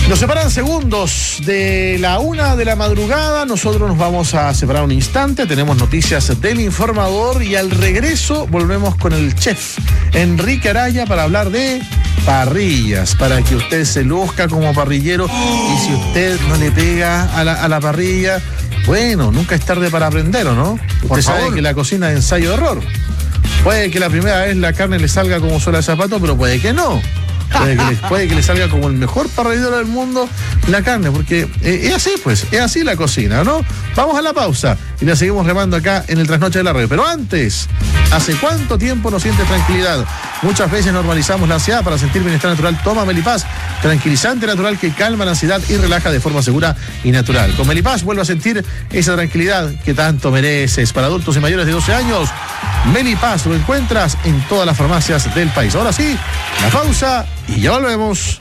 Nos separan segundos de la 1 de la madrugada. Nosotros nos vamos a separar un instante. Tenemos noticias del informador y al regreso volvemos con el chef Enrique Araya para hablar de parrillas, para que usted se luzca como parrillero. Y si usted no le pega a la parrilla, bueno, nunca es tarde para aprender, ¿o no? Usted sabe que la cocina es ensayo de error. Puede que la primera vez la carne le salga como suela de zapato, pero puede que no. Puede que le salga como el mejor parrillero del mundo la carne, porque es así, pues, es así la cocina, ¿no? Vamos a la pausa y la seguimos remando acá en el Trasnoche de la Radio. Pero antes, ¿hace cuánto tiempo no sientes tranquilidad? Muchas veces normalizamos la ansiedad. Para sentir bienestar natural, toma Melipaz, tranquilizante natural que calma la ansiedad y relaja de forma segura y natural. Con Melipaz vuelve a sentir esa tranquilidad que tanto mereces. Para adultos y mayores de 12 años, Melipaz lo encuentras en todas las farmacias del país. Ahora sí, la pausa y ya volvemos.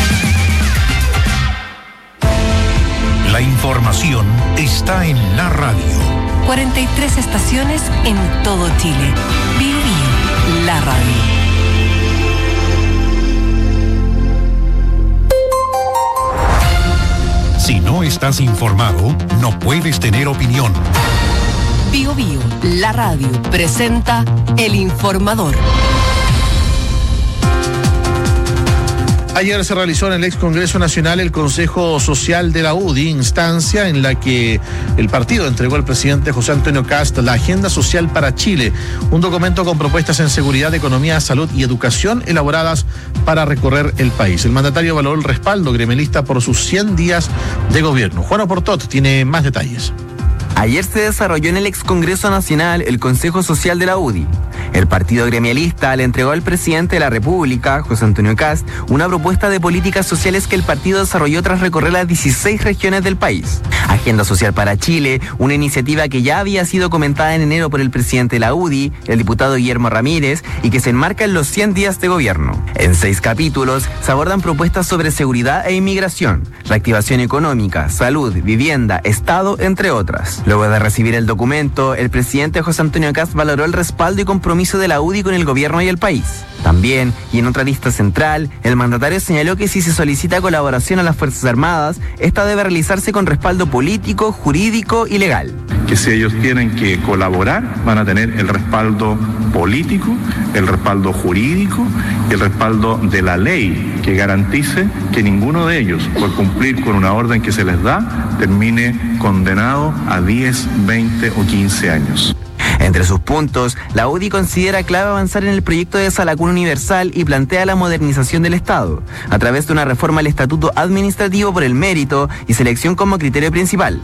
La información está en la radio. 43 estaciones en todo Chile. Bio Bio, la radio. Si no estás informado, no puedes tener opinión. Bio Bio, la radio, presenta El Informador. Ayer se realizó en el ex Congreso Nacional el Consejo Social de la UDI, instancia en la que el partido entregó al presidente José Antonio Kast la Agenda Social para Chile, un documento con propuestas en seguridad, economía, salud y educación elaboradas para recorrer el país. El mandatario valoró el respaldo gremialista por sus 100 días de gobierno. Juan Oportot tiene más detalles. Ayer se desarrolló en el ex Congreso Nacional el Consejo Social de la UDI. El partido gremialista le entregó al presidente de la República, José Antonio Kast, una propuesta de políticas sociales que el partido desarrolló tras recorrer las 16 regiones del país. Agenda Social para Chile, una iniciativa que ya había sido comentada en enero por el presidente de la UDI, el diputado Guillermo Ramírez, y que se enmarca en los 100 días de gobierno. En 6 capítulos se abordan propuestas sobre seguridad e inmigración, reactivación económica, salud, vivienda, Estado, entre otras. Luego de recibir el documento, el presidente José Antonio Kast valoró el respaldo y compromiso de la UDI con el gobierno y el país. También, y en otra lista central, el mandatario señaló que si se solicita colaboración a las Fuerzas Armadas, esta debe realizarse con respaldo político, jurídico y legal. Que si ellos tienen que colaborar, van a tener el respaldo político, el respaldo jurídico y el respaldo de la ley que garantice que ninguno de ellos, por cumplir con una orden que se les da, termine condenado a 10, 20 o 15 años. Entre sus puntos, la UDI considera clave avanzar en el proyecto de sala cuna universal y plantea la modernización del Estado, a través de una reforma al estatuto administrativo por el mérito y selección como criterio principal.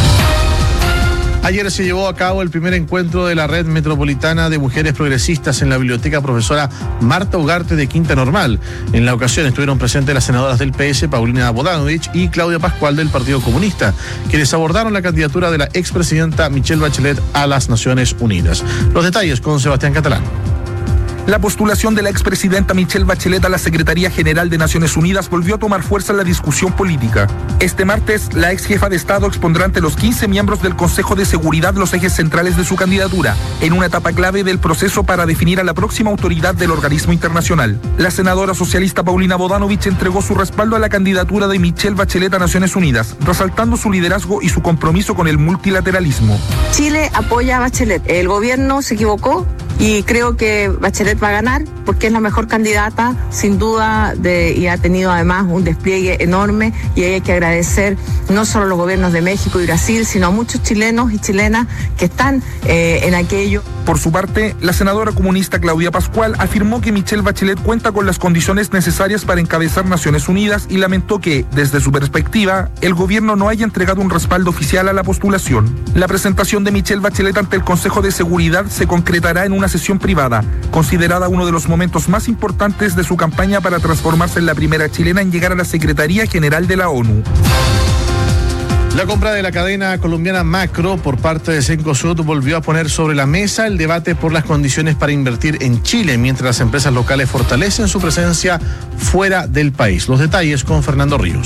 Ayer se llevó a cabo el primer encuentro de la Red Metropolitana de Mujeres Progresistas en la Biblioteca Profesora Marta Ugarte de Quinta Normal. En la ocasión estuvieron presentes las senadoras del PS, Paulina Bodanovich y Claudia Pascual del Partido Comunista, quienes abordaron la candidatura de la expresidenta Michelle Bachelet a las Naciones Unidas. Los detalles con Sebastián Catalán. La postulación de la expresidenta Michelle Bachelet a la Secretaría General de Naciones Unidas volvió a tomar fuerza en la discusión política. Este martes, la ex jefa de Estado expondrá ante los 15 miembros del Consejo de Seguridad los ejes centrales de su candidatura, en una etapa clave del proceso para definir a la próxima autoridad del organismo internacional. La senadora socialista Paulina Bodanovich entregó su respaldo a la candidatura de Michelle Bachelet a Naciones Unidas, resaltando su liderazgo y su compromiso con el multilateralismo. Chile apoya a Bachelet. El gobierno se equivocó y creo que Bachelet va a ganar porque es la mejor candidata, sin duda, y ha tenido además un despliegue enorme, y hay que agradecer no solo a los gobiernos de México y Brasil, sino a muchos chilenos y chilenas que están en aquello. Por su parte, la senadora comunista Claudia Pascual afirmó que Michelle Bachelet cuenta con las condiciones necesarias para encabezar Naciones Unidas y lamentó que, desde su perspectiva, el gobierno no haya entregado un respaldo oficial a la postulación. La presentación de Michelle Bachelet ante el Consejo de Seguridad se concretará en una sesión privada, considerada uno de los momentos más importantes de su campaña para transformarse en la primera chilena en llegar a la Secretaría General de la ONU. La compra de la cadena colombiana Macro por parte de Cencosud volvió a poner sobre la mesa el debate por las condiciones para invertir en Chile, mientras las empresas locales fortalecen su presencia fuera del país. Los detalles con Fernando Ríos.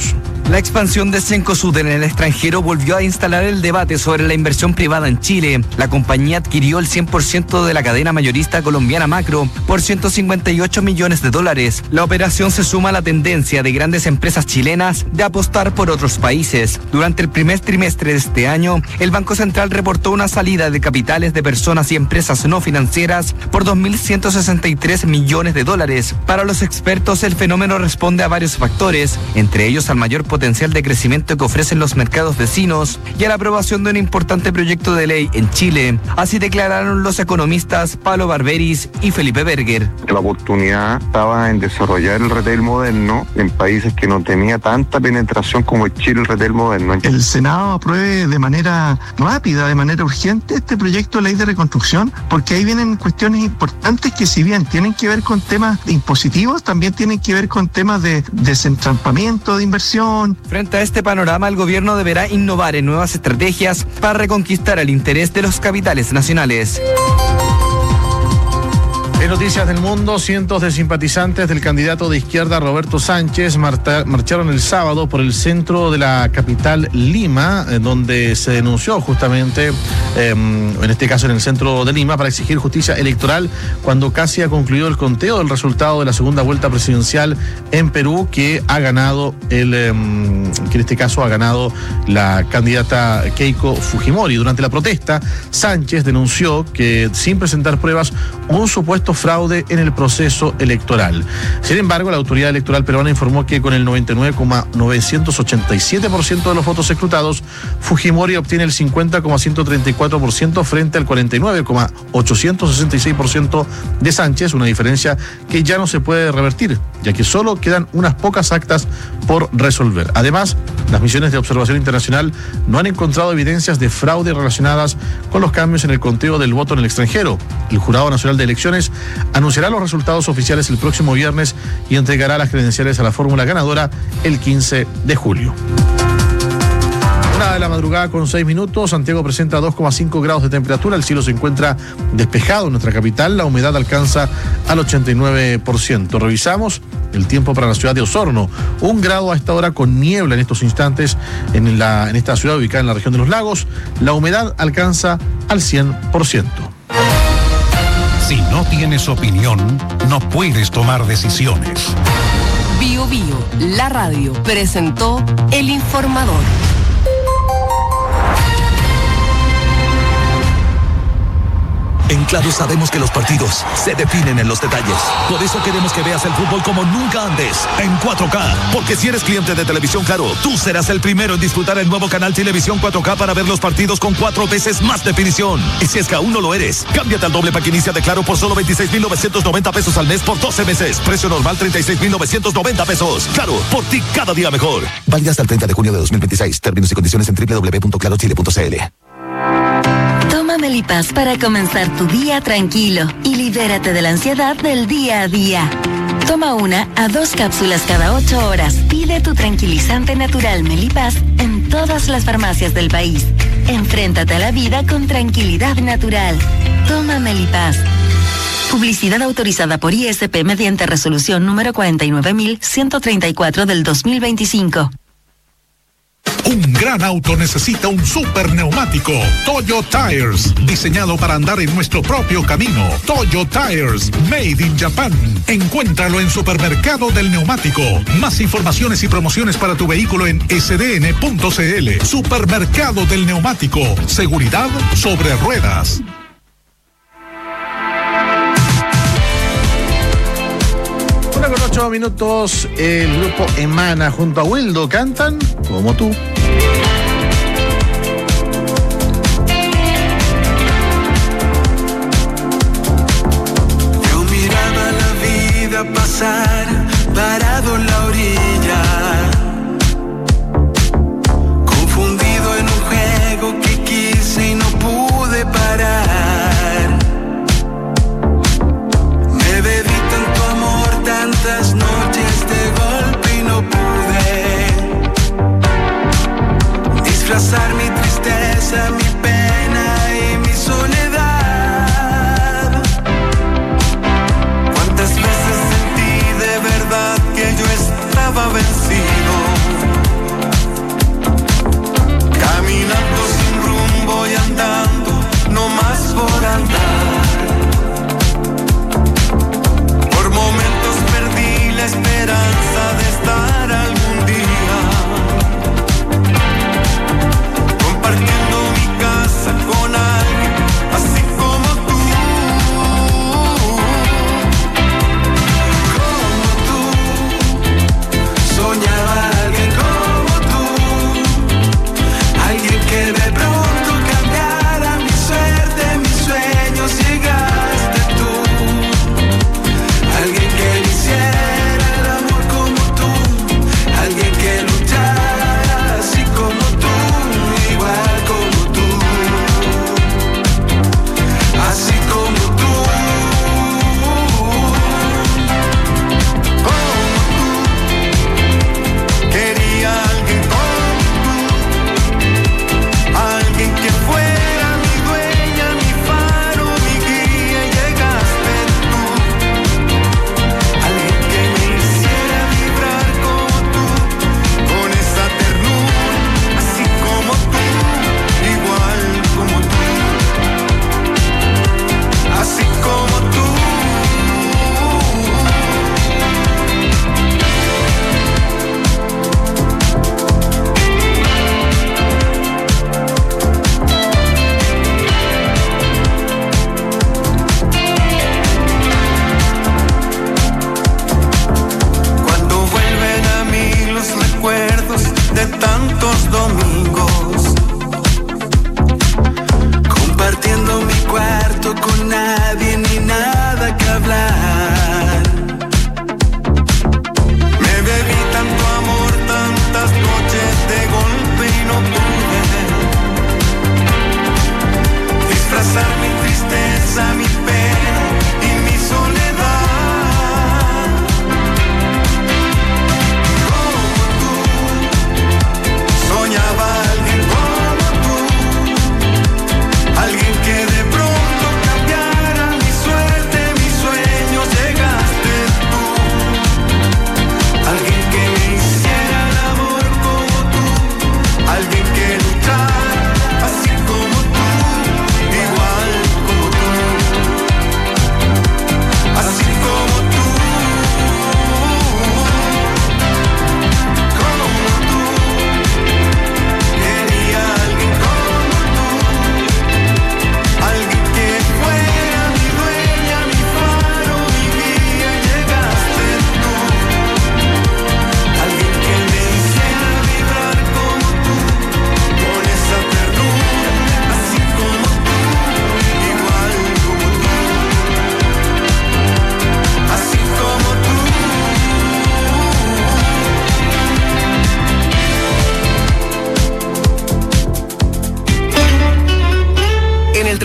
La expansión de Cencosud en el extranjero volvió a instalar el debate sobre la inversión privada en Chile. La compañía adquirió el 100% de la cadena mayorista colombiana Macro por $158 millones. La operación se suma a la tendencia de grandes empresas chilenas de apostar por otros países. Durante el primer trimestre de este año, el Banco Central reportó una salida de capitales de personas y empresas no financieras por $2.163 millones. Para los expertos, el fenómeno responde a varios factores, entre ellos al mayor potencial de crecimiento que ofrecen los mercados vecinos y a la aprobación de un importante proyecto de ley en Chile. Así declararon los economistas Pablo Barberis y Felipe Berger. La oportunidad estaba en desarrollar el retail moderno en países que no tenía tanta penetración como Chile el retail moderno. El Senado apruebe de manera rápida, de manera urgente este proyecto de ley de reconstrucción, porque ahí vienen cuestiones importantes que, si bien tienen que ver con temas impositivos, también tienen que ver con temas de desentrampamiento de inversión. Frente a este panorama, el gobierno deberá innovar en nuevas estrategias para reconquistar el interés de los capitales nacionales. En noticias del mundo, cientos de simpatizantes del candidato de izquierda Roberto Sánchez marcharon el sábado por el centro de la capital Lima, donde se denunció justamente, en este caso en el centro de Lima, para exigir justicia electoral cuando casi ha concluido el conteo del resultado de la segunda vuelta presidencial en Perú, que ha ganado que en este caso ha ganado la candidata Keiko Fujimori. Durante la protesta, Sánchez denunció que, sin presentar pruebas, un supuesto fraude en el proceso electoral. Sin embargo, la autoridad electoral peruana informó que con el 99,987% de los votos escrutados, Fujimori obtiene el 50,134% frente al 49,866% de Sánchez, una diferencia que ya no se puede revertir, ya que solo quedan unas pocas actas por resolver. Además, las misiones de observación internacional no han encontrado evidencias de fraude relacionadas con los cambios en el conteo del voto en el extranjero. El Jurado Nacional de Elecciones anunciará los resultados oficiales el próximo viernes y entregará las credenciales a la fórmula ganadora el 15 de julio. 1:06 a.m. Santiago presenta 2,5 grados de temperatura. El cielo se encuentra despejado en nuestra capital. La humedad alcanza al 89%. Revisamos el tiempo para la ciudad de Osorno. 1 grado a esta hora con niebla en estos instantes en esta ciudad ubicada en la región de los lagos. La humedad alcanza al 100%. Si no tienes opinión, no puedes tomar decisiones. Bio Bio, la radio, presentó El Informador. En Claro sabemos que los partidos se definen en los detalles. Por eso queremos que veas el fútbol como nunca antes, en 4K. Porque si eres cliente de Televisión Claro, tú serás el primero en disfrutar el nuevo canal Televisión 4K para ver los partidos con 4 veces más definición. Y si es que aún no lo eres, cámbiate al doble pack inicia de Claro por solo 26,990 pesos al mes por 12 meses. Precio normal 36,990 pesos. Claro, por ti cada día mejor. Válida hasta el 30 de junio de 2026. Términos y condiciones en www.clarochile.cl. Toma Melipaz para comenzar tu día tranquilo y libérate de la ansiedad del día a día. Toma 1 a 2 cápsulas cada 8 horas. Pide tu tranquilizante natural Melipaz en todas las farmacias del país. Enfréntate a la vida con tranquilidad natural. Toma Melipaz. Publicidad autorizada por ISP mediante resolución número 49.134 del 2025. Un gran auto necesita un super neumático. Toyo Tires, diseñado para andar en nuestro propio camino. Toyo Tires, made in Japan. Encuéntralo en Supermercado del Neumático. Más informaciones y promociones para tu vehículo en sdn.cl. Supermercado del Neumático. Seguridad sobre ruedas. Con 8 minutos, el grupo Emana junto a Wildo cantan Como tú. Yo miraba la vida pasar, parado en la orilla, confundido en un juego que quise y no pude parar. Me bebí tanto amor, tantas noches de golpe y no pude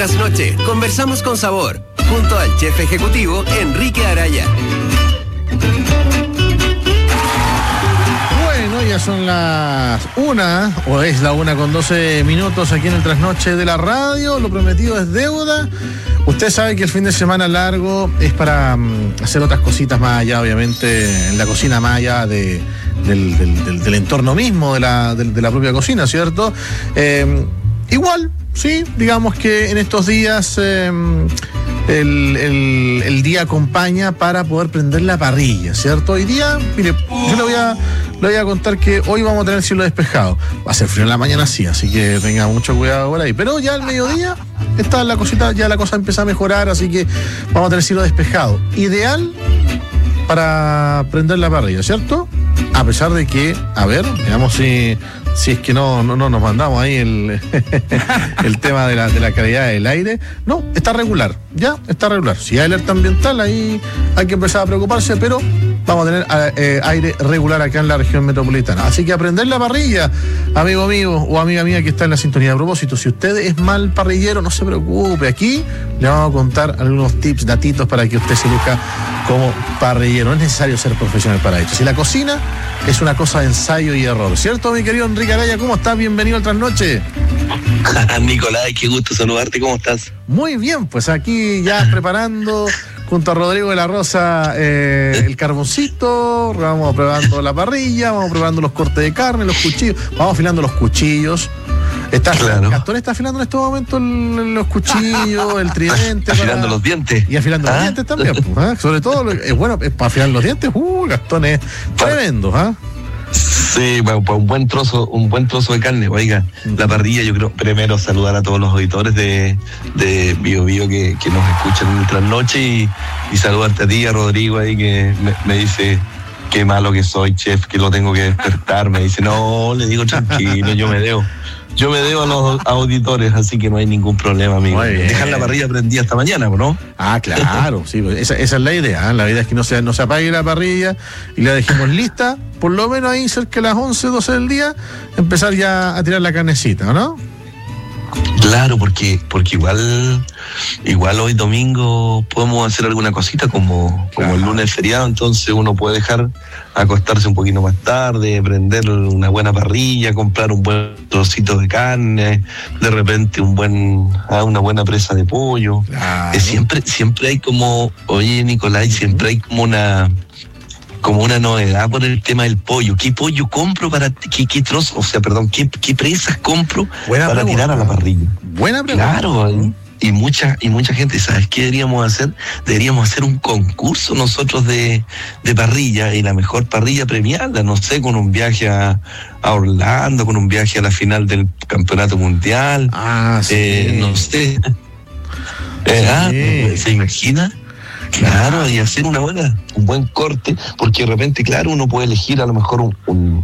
trasnoche, conversamos con sabor, junto al chef ejecutivo Enrique Araya. Bueno, ya son las 1, o es la 1:12 aquí en el trasnoche de la radio. Lo prometido es deuda. Usted sabe que el fin de semana largo es para hacer otras cositas más allá, obviamente, en la cocina, más allá del entorno mismo de la propia cocina, ¿cierto? Igual, sí, digamos que en estos días el día acompaña para poder prender la parrilla, ¿cierto? Hoy día, mire, yo le voy a contar que hoy vamos a tener cielo despejado. Va a ser frío en la mañana, sí, así que tenga mucho cuidado por ahí. Pero ya al mediodía está la cosita, ya la cosa empieza a mejorar, así que vamos a tener cielo despejado. Ideal para prender la parrilla, ¿cierto? A pesar de que, a ver, veamos si es que no nos mandamos ahí el tema de la calidad del aire. No, está regular, ya está regular. Si hay alerta ambiental, ahí hay que empezar a preocuparse, pero vamos a tener aire regular acá en la región metropolitana. Así que a prender la parrilla, amigo mío o amiga mía que está en la sintonía. A propósito, si usted es mal parrillero, no se preocupe. Aquí le vamos a contar algunos tips, datitos para que usted se luzca como parrillero. No es necesario ser profesional para esto. Si la cocina es una cosa de ensayo y error, ¿cierto, mi querido Enrique Araya? ¿Cómo estás? Bienvenido al Trasnoche. Nicolás, qué gusto saludarte, ¿cómo estás? Muy bien, pues aquí ya preparando junto a Rodrigo de la Rosa el carboncito, vamos probando la parrilla, vamos probando los cortes de carne, los cuchillos, vamos afilando los cuchillos. Gastón está afilando en estos momentos los cuchillos, el tridente. Afilando los dientes. Y afilando los dientes también. Pues, sobre todo, es bueno, para afilar los dientes, Gastón es tremendo. Sí, bueno, pues un buen trozo de carne. Oiga, la parrilla, yo creo, primero saludar a todos los auditores de Bio Bio que nos escuchan en el trasnoche y saludarte a ti, a Rodrigo ahí que me dice qué malo que soy, chef, que lo tengo que despertar. Me dice, no, le digo tranquilo, yo me debo a los auditores, así que no hay ningún problema, amigo. Dejar la parrilla prendida hasta mañana, ¿no? Ah, claro, sí, esa es la idea, ¿eh? La idea es que no se apague la parrilla y la dejemos lista, por lo menos ahí cerca de las 11, 12 del día, empezar ya a tirar la carnecita, ¿no? Claro, porque igual hoy domingo podemos hacer alguna cosita como el lunes feriado, entonces uno puede dejar acostarse un poquito más tarde, prender una buena parrilla, comprar un buen trocito de carne, de repente una buena presa de pollo. Claro. Siempre hay como, oye Nicolás, siempre hay como una novedad por el tema del pollo. ¿Qué pollo compro qué trozo, qué presas compro para tirar a la parrilla? Buena pregunta. Claro, y mucha gente, ¿sabes qué deberíamos hacer? Deberíamos hacer un concurso nosotros de parrilla, y la mejor parrilla premiarla, no sé, con un viaje a Orlando, con un viaje a la final del campeonato mundial. Sí. No sé. ¿Se imagina? Claro, y hacer un buen corte, porque de repente, claro, uno puede elegir a lo mejor un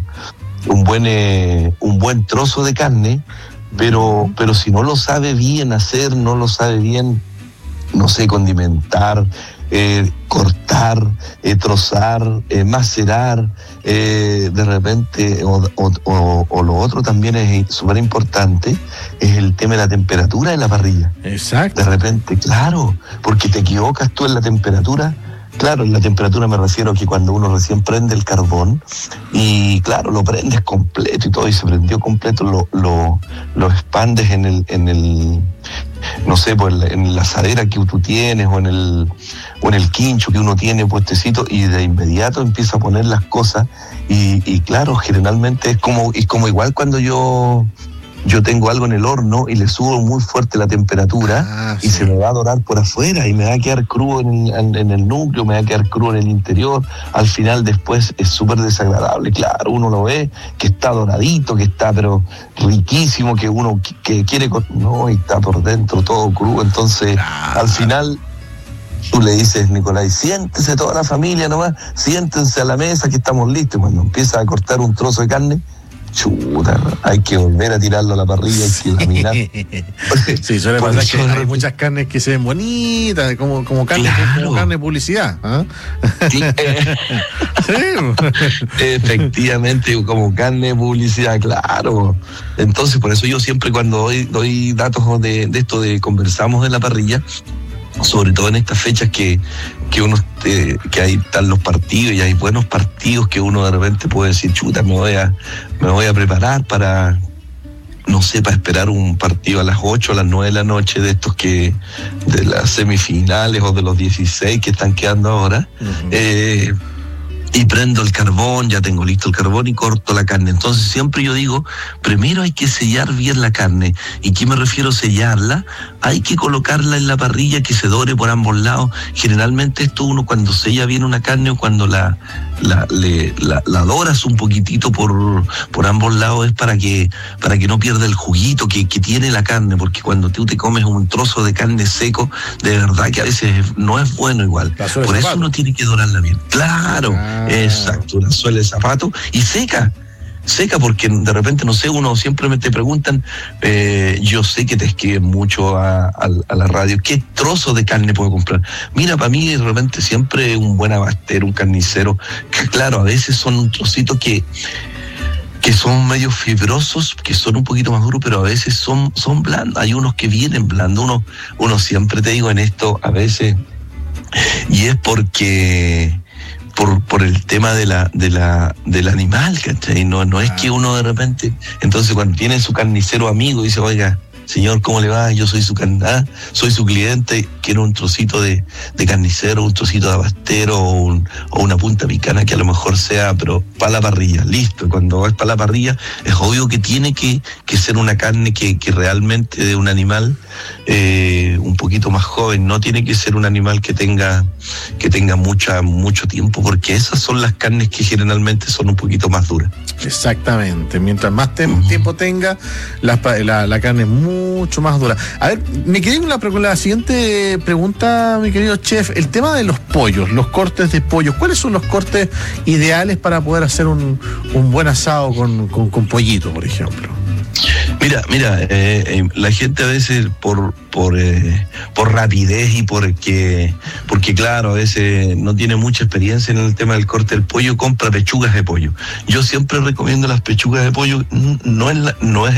buen trozo de carne, pero si no lo sabe bien hacer, no lo sabe bien, no sé, condimentar, cortar, trozar, macerar, de repente, o lo otro también es súper importante, es el tema de la temperatura de la parrilla. Exacto. De repente, claro, porque te equivocas tú en la temperatura. Claro, en la temperatura me refiero a que cuando uno recién prende el carbón y claro, lo prendes completo y todo, y se prendió completo, lo expandes en el no sé, pues en la asadera que tú tienes o en el quincho que uno tiene puestecito, y de inmediato empieza a poner las cosas y claro, generalmente es como igual cuando yo tengo algo en el horno y le subo muy fuerte la temperatura y se me va a dorar por afuera y me va a quedar crudo en el núcleo, me va a quedar crudo en el interior. Al final después es súper desagradable. Claro, uno lo ve que está doradito, que está pero riquísimo, que uno que quiere... No, y está por dentro todo crudo. Entonces, al final... Tú le dices, Nicolás, siéntese toda la familia nomás, siéntense a la mesa que estamos listos. Cuando empieza a cortar un trozo de carne, chuta, hay que volver a tirarlo a la parrilla, hay que laminar. Sí, suele pasar que hay muchas carnes que se ven bonitas, como carne, como carne de publicidad. ¿Ah? Sí, efectivamente, como carne de publicidad, claro. Entonces, por eso yo siempre cuando doy datos de esto de conversamos de la parrilla, sobre todo en estas fechas que uno que ahí están los partidos y hay buenos partidos que uno de repente puede decir, chuta, me voy a preparar para, no sé, para esperar un partido a las 8 a las 9 de la noche de estos de las semifinales o de los 16 que están quedando ahora. Y prendo el carbón, ya tengo listo el carbón y corto la carne. Entonces siempre yo digo, primero hay que sellar bien la carne. ¿Y qué me refiero a sellarla? Hay que colocarla en la parrilla que se dore por ambos lados. Generalmente esto uno cuando sella bien una carne o cuando la doras un poquitito por ambos lados es para que no pierda el juguito que tiene la carne, porque cuando tú te comes un trozo de carne seco, de verdad que a veces no es bueno igual. Por eso uno tiene que dorarla bien. Claro. Exacto, una suela de zapato y seca, porque de repente, no sé, uno siempre te preguntan, yo sé que te escriben mucho a la radio, ¿qué trozo de carne puedo comprar? Mira, para mí de repente siempre un buen abastero, un carnicero, que claro, a veces son un trocito que son medio fibrosos, que son un poquito más duros, pero a veces son blandos. Hay unos que vienen blandos, uno siempre te digo en esto, a veces, y es porque por el tema del animal, ¿cachai? No es que uno de repente, entonces cuando tiene su carnicero amigo dice, oiga, señor, ¿cómo le va? Yo soy su cliente, quiero un trocito de carnicero, un trocito de abastero o una punta picana que a lo mejor sea, pero para la parrilla, listo. Cuando es para la parrilla es obvio que tiene que ser una carne que realmente de un animal un poquito más joven, no tiene que ser un animal que tenga mucho tiempo, porque esas son las carnes que generalmente son un poquito más duras. Exactamente, mientras más tiempo tenga, la carne es mucho más dura. A ver, me quedé con la siguiente pregunta, mi querido chef, el tema de los pollos, los cortes de pollo. ¿Cuáles son los cortes ideales para poder hacer un buen asado con pollito, por ejemplo? Mira, la gente a veces por rapidez y porque claro, a veces no tiene mucha experiencia en el tema del corte del pollo, compra pechugas de pollo. Yo siempre recomiendo las pechugas de pollo, no es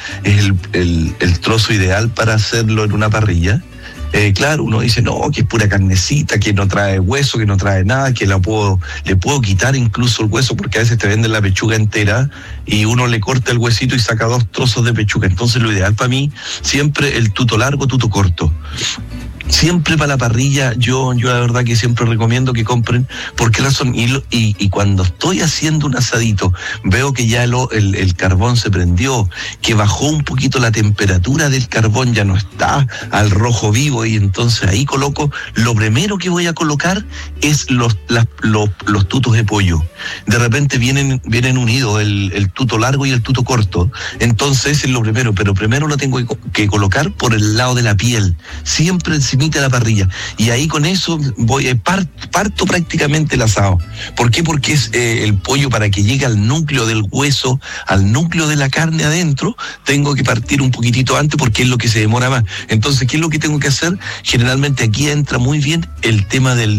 el trozo ideal para hacerlo en una parrilla. Claro, uno dice, no, que es pura carnecita, que no trae hueso, que no trae nada, que le puedo quitar incluso el hueso, porque a veces te venden la pechuga entera y uno le corta el huesito y saca 2 trozos de pechuga. Entonces lo ideal para mí, siempre el tuto largo, tuto corto. Siempre para la parrilla, yo la verdad que siempre recomiendo que compren. ¿Por qué razón? Y cuando estoy haciendo un asadito, veo que ya el carbón se prendió, que bajó un poquito la temperatura del carbón, ya no está al rojo vivo, y entonces ahí coloco, lo primero que voy a colocar es los tutos de pollo. De repente vienen unidos el tuto largo y el tuto corto, entonces es lo primero, pero primero lo tengo que colocar por el lado de la piel, siempre encimita de la parrilla, y ahí con eso parto prácticamente el asado. ¿Por qué? Porque es el pollo, para que llegue al núcleo del hueso, al núcleo de la carne adentro, tengo que partir un poquitito antes, porque es lo que se demora más. Entonces, ¿qué es lo que tengo que hacer? Generalmente aquí entra muy bien el tema de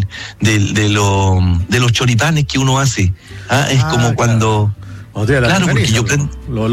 los choripanes que uno hace. Es como cuando... Claro, porque yo prendo...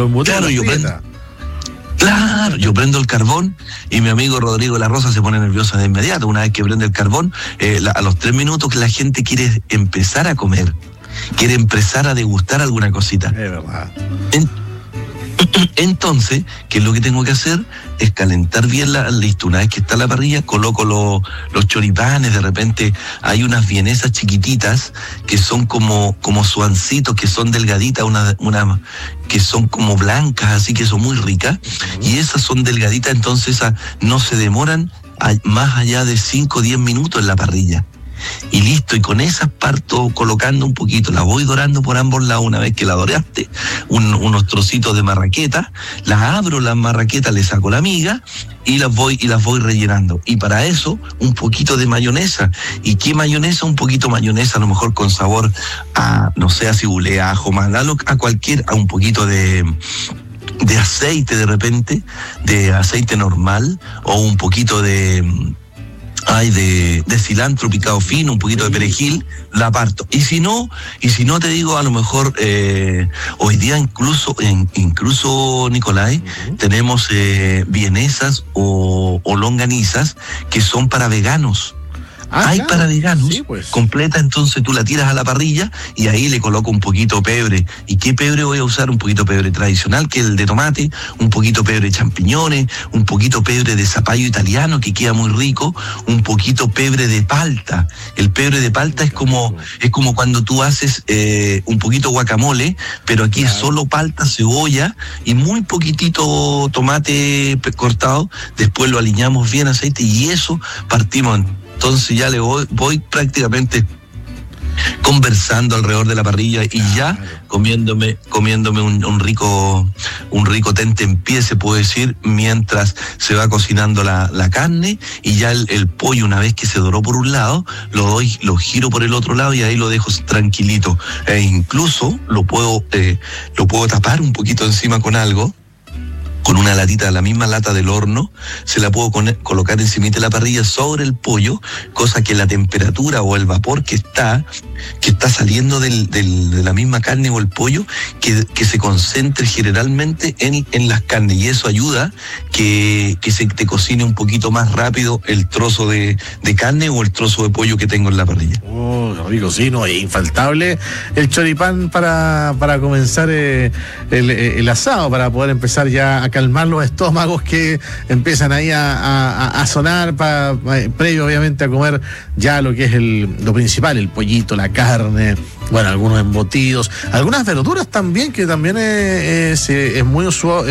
Claro, yo prendo el carbón y mi amigo Rodrigo La Rosa se pone nervioso de inmediato. Una vez que prende el carbón, a los 3 minutos la gente quiere empezar a comer, quiere empezar a degustar alguna cosita. Es verdad. Entonces, ¿qué es lo que tengo que hacer? Es calentar bien listo. Una vez que está la parrilla, coloco los choripanes. De repente hay unas vienesas chiquititas que son como suancitos, que son delgaditas, que son como blancas, así que son muy ricas. Y esas son delgaditas, entonces no se demoran más allá de 5 o 10 minutos en la parrilla. y listo, y con esas parto colocando un poquito, las voy dorando por ambos lados. Una vez que la doraste, unos trocitos de marraqueta, las abro las marraquetas, le saco la miga y las voy rellenando. Y para eso, un poquito de mayonesa. ¿Y qué mayonesa? Un poquito mayonesa, a lo mejor con sabor a, no sé, a cibulea, ajo, a un poquito de aceite de repente, de aceite normal, o un poquito de cilantro picado fino, un poquito de perejil, la parto. Y si no te digo, a lo mejor hoy día incluso Nicolai, tenemos vienesas o longanizas que son para veganos. Hay claro, para veganos, sí, pues. Completa, entonces tú la tiras a la parrilla y ahí le coloco un poquito de pebre. ¿Y qué pebre voy a usar? Un poquito de pebre tradicional, que es el de tomate, un poquito de pebre de champiñones, un poquito de pebre de zapallo italiano, que queda muy rico, un poquito de pebre de palta. El pebre de palta es como cuando tú haces un poquito guacamole, pero aquí es solo palta, cebolla y muy poquitito tomate cortado. Después lo aliñamos bien aceite y eso partimos. Entonces ya le voy prácticamente conversando alrededor de la parrilla y ya comiéndome un rico tentempié, se puede decir, mientras se va cocinando la carne, y ya el pollo, una vez que se doró por un lado, lo giro por el otro lado y ahí lo dejo tranquilito. E incluso lo puedo tapar un poquito encima con algo, con una latita, la misma lata del horno, se la puedo colocar encima de la parrilla sobre el pollo, cosa que la temperatura o el vapor que está saliendo de la misma carne o el pollo, que se concentre generalmente en las carnes, y eso ayuda que se te cocine un poquito más rápido el trozo de carne o el trozo de pollo que tengo en la parrilla. Oh, rico, sí, no, es infaltable el choripán para comenzar el asado, para poder empezar ya a calmar los estómagos que empiezan ahí a sonar, previo obviamente a comer ya lo que es lo principal, el pollito, la carne, bueno, algunos embutidos, algunas verduras también, que también es muy usual,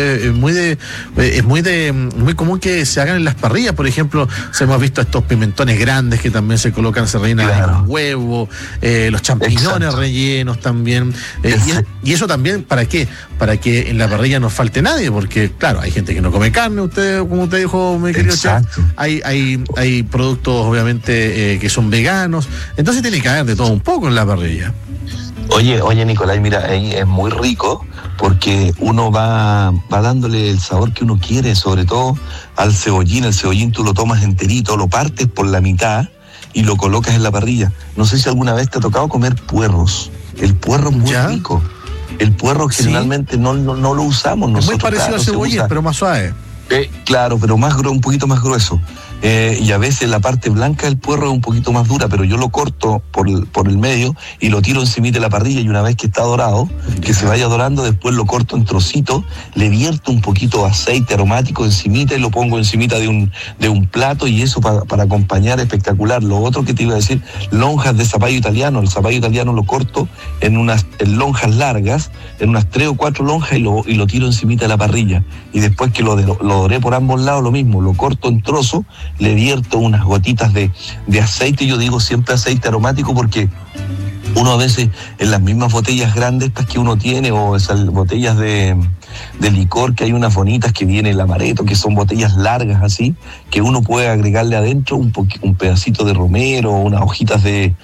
es muy común que se hagan en las parrillas. Por ejemplo, hemos visto estos pimentones grandes que también se colocan, se rellenan con huevo, los champiñones rellenos también, y eso también, ¿para qué? Para que en la parrilla no falte nadie, porque claro, hay gente que no come carne, como usted dijo, mi querido chef, hay productos obviamente que son veganos, entonces tiene que haber de todo un poco en la parrilla. Oye, Nicolai, mira, ahí es muy rico porque uno va dándole el sabor que uno quiere, sobre todo al cebollín. El cebollín tú lo tomas enterito, lo partes por la mitad y lo colocas en la parrilla. No sé si alguna vez te ha tocado comer puerros. El puerro es muy rico. El puerro generalmente no lo usamos nosotros. Es muy parecido al cebollín, pero más suave. Claro, pero un poquito más grueso. Y a veces la parte blanca del puerro es un poquito más dura, pero yo lo corto por el medio y lo tiro encima de la parrilla, y una vez que está dorado, que se vaya dorando, después lo corto en trocitos, le vierto un poquito de aceite aromático encimita y lo pongo encimita de un plato, y eso para acompañar espectacular. Lo otro que te iba a decir, lonjas de zapallo italiano. El zapallo italiano lo corto en lonjas largas, en unas 3 o 4 lonjas, y lo tiro encimita de la parrilla. Y después que lo doré por ambos lados, lo mismo, lo corto en trozos, le vierto unas gotitas de aceite. Yo digo siempre aceite aromático, porque uno a veces en las mismas botellas grandes estas que uno tiene, o esas botellas de licor, que hay unas bonitas que viene el amaretto, que son botellas largas así, que uno puede agregarle adentro un pedacito de romero, unas hojitas de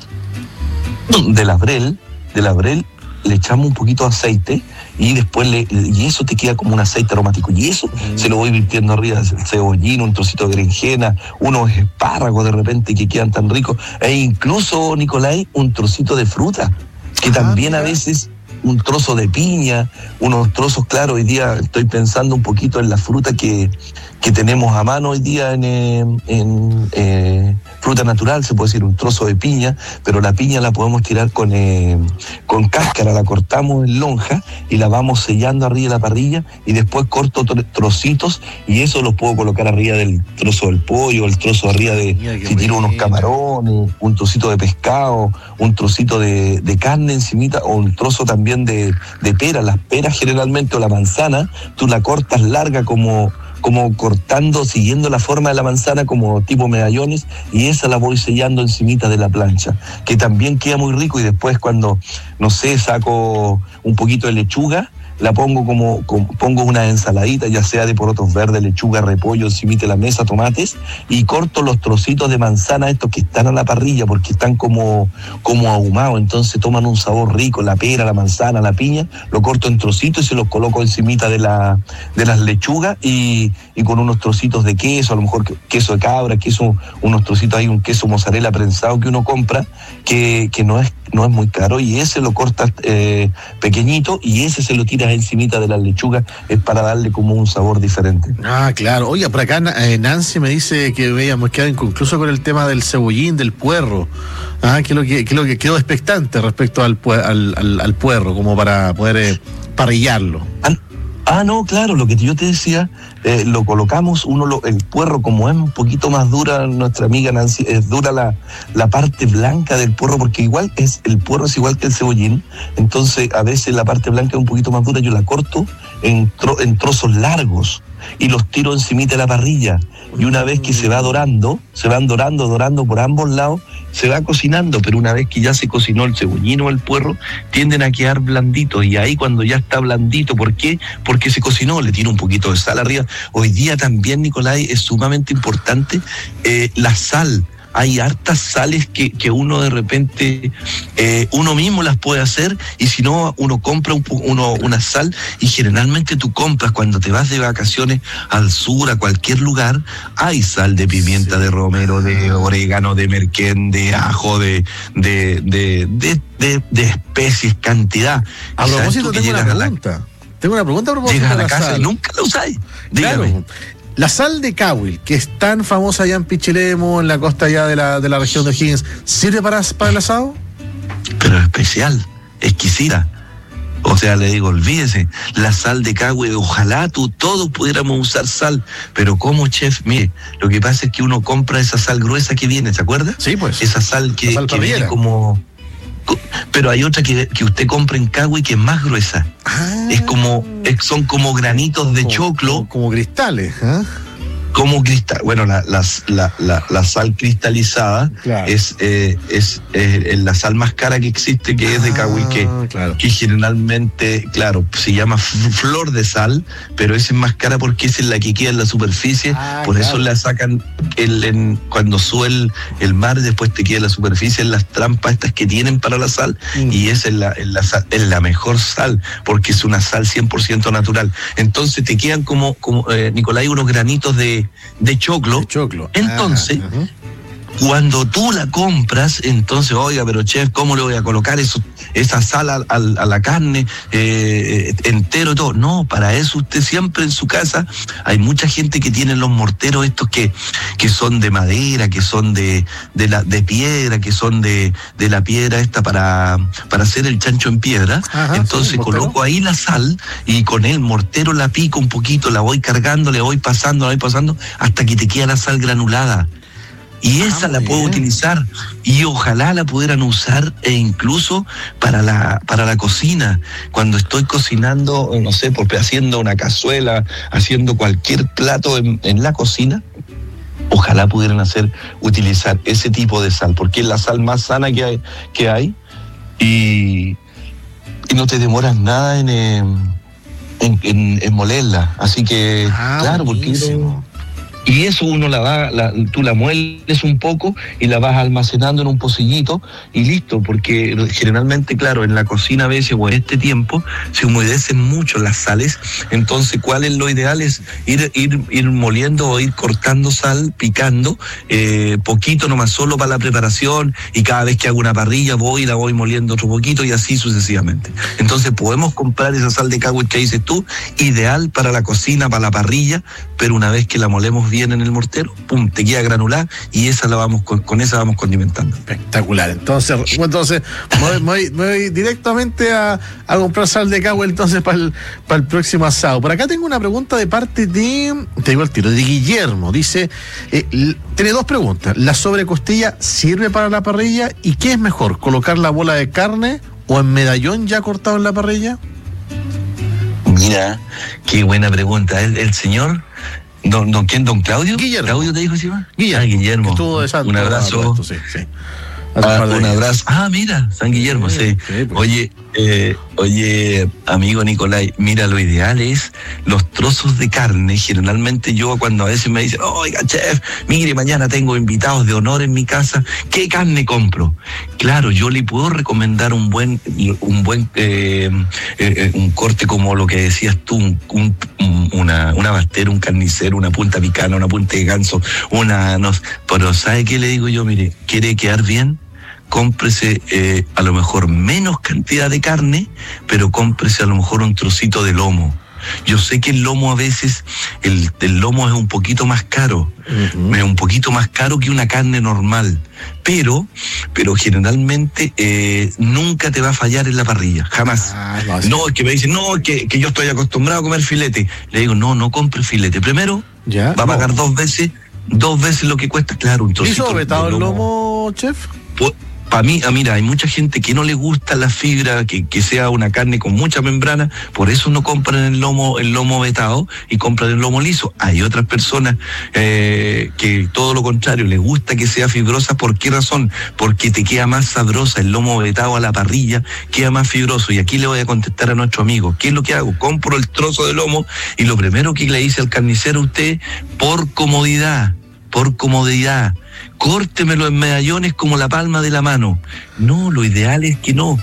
laurel, le echamos un poquito de aceite y después y eso te queda como un aceite aromático, y eso se lo voy virtiendo arriba, el cebollín, un trocito de berenjena, unos espárragos de repente que quedan tan ricos, e incluso, Nicolai, un trocito de fruta, que también a veces, un trozo de piña, unos trozos, claro, hoy día estoy pensando un poquito en la fruta que tenemos a mano hoy día en fruta natural, se puede decir un trozo de piña, pero la piña la podemos tirar con cáscara, la cortamos en lonja y la vamos sellando arriba de la parrilla, y después corto trocitos, y eso los puedo colocar arriba del trozo del pollo, el trozo arriba si tiro unos camarones, un trocito de pescado, un trocito de carne encimita, o un trozo también de pera. Las peras generalmente, o la manzana, tú la cortas larga como como cortando, siguiendo la forma de la manzana como tipo medallones, y esa la voy sellando encimita de la plancha, que también queda muy rico. Y después cuando, no sé, saco un poquito de lechuga, la pongo pongo una ensaladita, ya sea de porotos verdes, lechuga, repollo, encimita de la mesa, tomates, y corto los trocitos de manzana estos que están a la parrilla porque están como ahumados, entonces toman un sabor rico, la pera, la manzana, la piña, lo corto en trocitos y se los coloco encimita de las lechugas y con unos trocitos de queso, a lo mejor queso de cabra, unos trocitos ahí, un queso mozzarella prensado que uno compra, que no es muy caro, y ese lo cortas pequeñito y ese se lo tiras encimita de las lechugas, es para darle como un sabor diferente. Ah, claro. Oiga, por acá Nancy me dice que veíamos quedado inconcluso con el tema del cebollín, del puerro. Que lo que quedó expectante respecto al puerro, como para poder parrillarlo. No, claro, lo que yo te decía, lo colocamos, el puerro, como es un poquito más dura, nuestra amiga Nancy, es dura la parte blanca del puerro, porque el puerro es igual que el cebollín, entonces a veces la parte blanca es un poquito más dura, yo la corto en trozos largos y los tiro encimita de la parrilla, y una vez que se van dorando por ambos lados, se va cocinando, pero una vez que ya se cocinó el cebollín o el puerro, tienden a quedar blanditos, y ahí cuando ya está blandito, ¿por qué? Porque se cocinó, le tiro un poquito de sal arriba. Hoy día también, Nicolai, es sumamente importante la sal. Hay hartas sales que uno de repente, uno mismo las puede hacer, y si no, uno compra una sal, y generalmente tú compras cuando te vas de vacaciones al sur, a cualquier lugar, hay sal de pimienta, de romero, de orégano, de merquén, de ajo, de especies, cantidad. A propósito, tengo una pregunta a propósito. Llegas a la casa sal. Y nunca la usáis. Dígame. Claro. La sal de Cahuil, que es tan famosa allá en Pichilemu, en la costa allá de la región de O'Higgins, ¿sirve para el asado? Pero especial, exquisita. O sea, le digo, olvídese, la sal de Cahuil, ojalá todos pudiéramos usar sal, pero como chef, mire, lo que pasa es que uno compra esa sal gruesa que viene, ¿se acuerda? Sí, pues. Esa sal que viene como... Pero hay otra que usted compra en Cahuil que es más gruesa. Son como granitos de choclo. Como cristales, Como cristal. Bueno, la sal cristalizada, claro, es la sal más cara que existe, que es de Cahuil, que generalmente, claro, se llama flor de sal, pero esa es más cara porque esa es la que queda en la superficie, por eso la sacan cuando sube el mar, después te queda en la superficie, en las trampas estas que tienen para la sal, y esa es la mejor sal, porque es una sal 100% natural. Entonces te quedan como Nicolai, unos granitos de choclo. Entonces, cuando tú la compras, entonces, oiga, pero chef, ¿cómo le voy a colocar esa sal a la carne entero y todo? No, para eso usted siempre en su casa, hay mucha gente que tiene los morteros estos que son de madera, que son de piedra, que son de la piedra esta para hacer el chancho en piedra. Entonces coloco ahí la sal y con el mortero la pico un poquito, la voy cargando, le voy pasando hasta que te queda la sal granulada. Y esa la puedo utilizar, y ojalá la pudieran usar incluso para la cocina. Cuando estoy cocinando, no sé, haciendo una cazuela, haciendo cualquier plato en la cocina, ojalá pudieran utilizar ese tipo de sal, porque es la sal más sana que hay y no te demoras nada en molerla. Así que, claro, buenísimo. Porque... Y eso uno tú la mueles un poco y la vas almacenando en un pocillito y listo, porque generalmente, claro, en la cocina a veces o en este tiempo se humedecen mucho las sales, entonces ¿cuál es lo ideal? Es ir moliendo o ir cortando sal, picando, poquito nomás, solo para la preparación, y cada vez que hago una parrilla la voy moliendo otro poquito y así sucesivamente. Entonces podemos comprar esa sal de Cahuil que dices tú, ideal para la cocina, para la parrilla, pero una vez que la molemos bien en el mortero, pum, te queda granulada, y esa con esa vamos condimentando. Espectacular. Entonces me voy directamente a comprar sal de Cahuil entonces para el próximo asado. Por acá tengo una pregunta de parte de Guillermo. Dice, tiene dos preguntas. ¿La sobrecostilla sirve para la parrilla? ¿Y qué es mejor, colocar la bola de carne o en medallón ya cortado en la parrilla? Mira, qué buena pregunta. El señor ¿Quién? ¿Don Claudio? Guillermo. ¿Claudio te dijo encima? Guillermo. Guillermo. Estuvo Un abrazo. Sí. Un abrazo. Mira, San Guillermo, sí. Pues. Oye, amigo Nicolai, mira, lo ideal es los trozos de carne. Generalmente yo cuando a veces me dicen, oiga, chef, mire, mañana tengo invitados de honor en mi casa, ¿qué carne compro? Claro, yo le puedo recomendar un corte como lo que decías tú, una bastera, un carnicero, una punta picana, una punta de ganso, pero ¿sabe qué le digo yo? Mire, ¿quiere quedar bien? Cómprese a lo mejor menos cantidad de carne, pero cómprese a lo mejor un trocito de lomo. Yo sé que el lomo a veces, el lomo es un poquito más caro, es un poquito más caro que una carne normal, pero generalmente nunca te va a fallar en la parrilla, jamás. No, es que me dicen, no, que yo estoy acostumbrado a comer filete. Le digo, no compre filete. Primero, va a pagar dos veces lo que cuesta, claro, un trocito. ¿Hizo vetado el lomo, chef? Para mí, mira, hay mucha gente que no le gusta la fibra, que sea una carne con mucha membrana, por eso no compran el lomo vetado y compran el lomo liso. Hay otras personas que todo lo contrario, les gusta que sea fibrosa. ¿Por qué razón? Porque te queda más sabrosa el lomo vetado a la parrilla, queda más fibroso. Y aquí le voy a contestar a nuestro amigo, ¿qué es lo que hago? Compro el trozo de lomo y lo primero que le dice al carnicero a usted, por comodidad, córtemelo en medallones como la palma de la mano. No, lo ideal es que no.